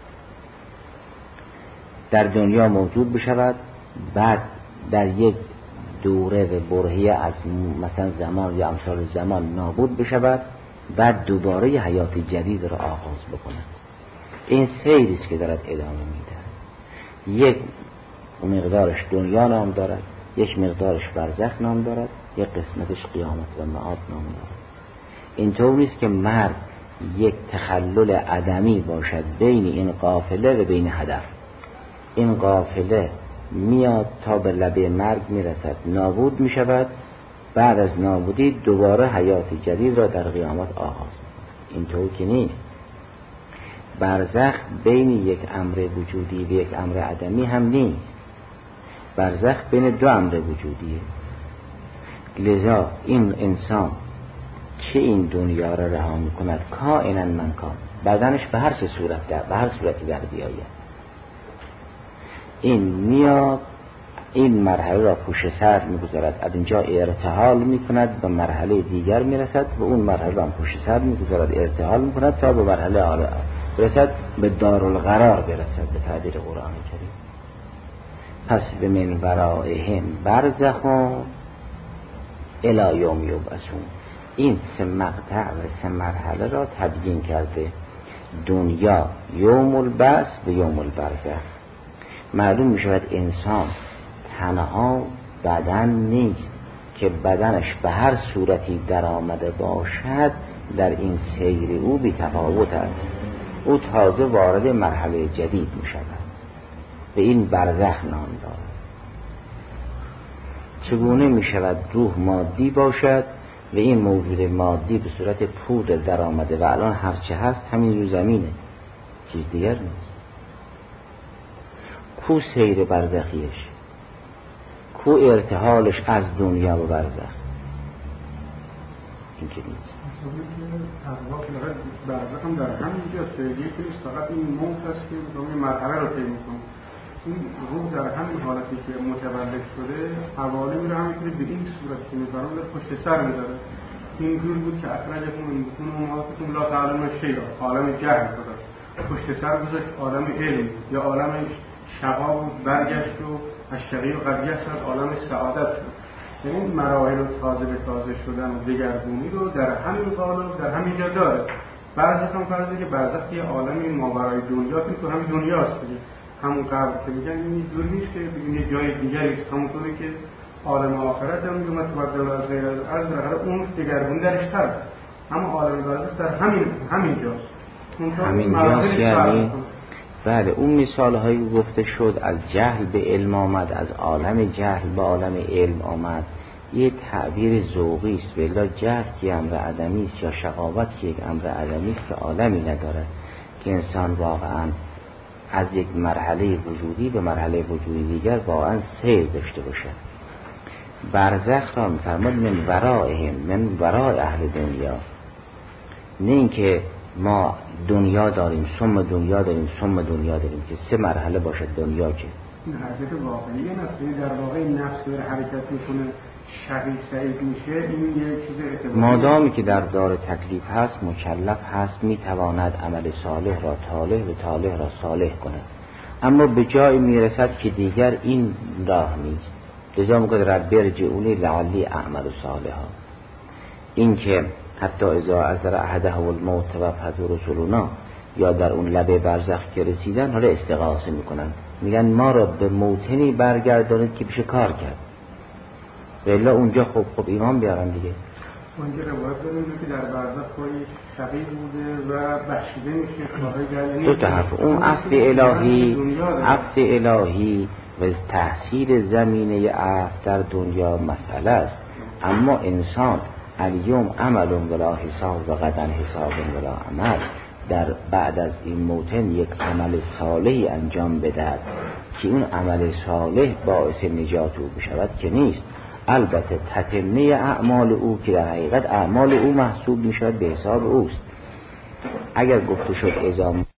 در دنیا موجود بشود، بعد در یک دوره و برهه از مثلا زمان یا امثال زمان نابود بشود، بعد دوباره ی حیات جدید را آغاز بکنه. این سیری است که دارد ادامه میده. یک مقدارش دنیا نام دارد، یک مقدارش برزخ نام دارد، یک قسمتش قیامت و معاد نام دارد. اینطور نیست که مرگ یک تخلل عدمی باشد بین این قافله و بین هدف. این قافله میاد تا به لبه مرگ میرسد، نابود میشود، بعد از نابودی دوباره حیات جدید را در قیامت آغاز می‌کند. اینطور که نیست. برزخ بین یک امر وجودی و یک امر عدمی هم نیست. برزخ بین دو امر وجودیه. لذا این انسان که این دنیا را رها میکند کائنا من کان، بدنش به هر صورت در به هر صورتی در بیاید، این میاد این مرحله را پشت سر میگذارد، از اینجا ارتحال میکند به مرحله دیگر میرسد و اون مرحله را پشت سر میگذارد، ارتحال میکند تا به مرحله آخر برسد، به دارالقرار برسد به تعبیر قرآن کریم. پس به من ورائهم برزخ الی یوم یبعثون. این سه مقطع و سه مرحله را تبیین کرده. دنیا، یوم البعث و یوم البرزخ. معلوم می شود انسان تنها بدن نیست که بدنش به هر صورتی در آمده باشد در این سیر او بی تفاوت است. او تازه وارد مرحله جدید می شود، به این برزخ نام دارد. چگونه می شود روح مادی باشد و این موجود مادی به صورت پودر در آمده و الان هر چه هست همین رو زمینه، چیز دیگر نیست. کو سیر برزخیش، کو ارتحالش از دنیا و برزخ، این که نیست. برزخ هم در همین جاست، یکی نیست، فقط این موت هست که این مرحله رو طی می‌کنه. این روح در همین حالتی که متولد شده حوالی میره همینطوری به این صورت که می‌فرمون در پشت سر می‌ذاره. اینجور بود که اخرجکم من بطون امهاتکم لا تعلمون شیئا، عالم جهل بود. پشت سر گذاشت عالم علم یا عالم شقا بود، برگشت و از شقی و قدیس از عالم سعادت شد. یعنی این مراحل و تازه به تازه شدن و دگرگونی رو در همین قالب در همین جا داره. برزخ هم فرضه که برزخ یه عالمی ماورای دنیا تو همین دنیاست دیگه. همون قبل که میگن این جوری نیست که ببین یه جای دیگری است، همونطوری که عالم آخرت هم که متبدل از غیر از عرض بالاخره اون دگرگون درش هست، اما عالم برزخ در همین همین جاست. همین جاست یعنی بله اون مثال هایی گفته شد از جهل به علم آمد، از عالم جهل به عالم علم آمد، یه تعبیر ذوقی است. بلا جهل که امر عدمی است یا شقاوت که یک امر عدمی است که عالمی نداره، که انسان واقعا از یک مرحله وجودی به مرحله وجودی دیگر واقعا سیر داشته باشه. برزخ را می‌فرماد من ورائهم، من ورای اهل دنیا، نه اینکه ما دنیا داریم ثم دنیا داریم ثم دنیا داریم که سه مرحله باشه دنیا. که این حرکت واقعی نفسی در واقع نفس داره حرکت میکنه، شقی سعید میشه، این یه چیز اعتباری. مادامی که در دار تکلیف هست مکلف هست میتواند عمل صالح را طالح و طالح را صالح کند، اما به جای میرسد که دیگر این راه نیست. لذا میگه رب ارجعونی لعلی اعمل صالحا. این که حتی اذا عذر احده الموت توفته رسلنا، یا در اون لبه برزخ که رسیدن حالا استغاثه میکنن، میگن ما را به موطنی برگردانید که بشه کار کرد. والا اونجا خب خب ایمان بیارن دیگه. اونجا روایت داریم که در برزخ کوئی شقی بوده و بخشیده میشه. دو تا حرف، اون عفو الهی، عفو الهی و تحصیل زمینه عفو در دنیا مسئله است، اما انسان الیوم عمل ولا حساب و غدا حساب ولا عمل، در بعد از این موطن یک عمل صالحی انجام بدهد که اون عمل صالح باعث نجات او بشود که نیست. البته تتمه اعمال او که در حقیقت اعمال او محسوب میشود به حساب اوست. اگر گفته شد اذا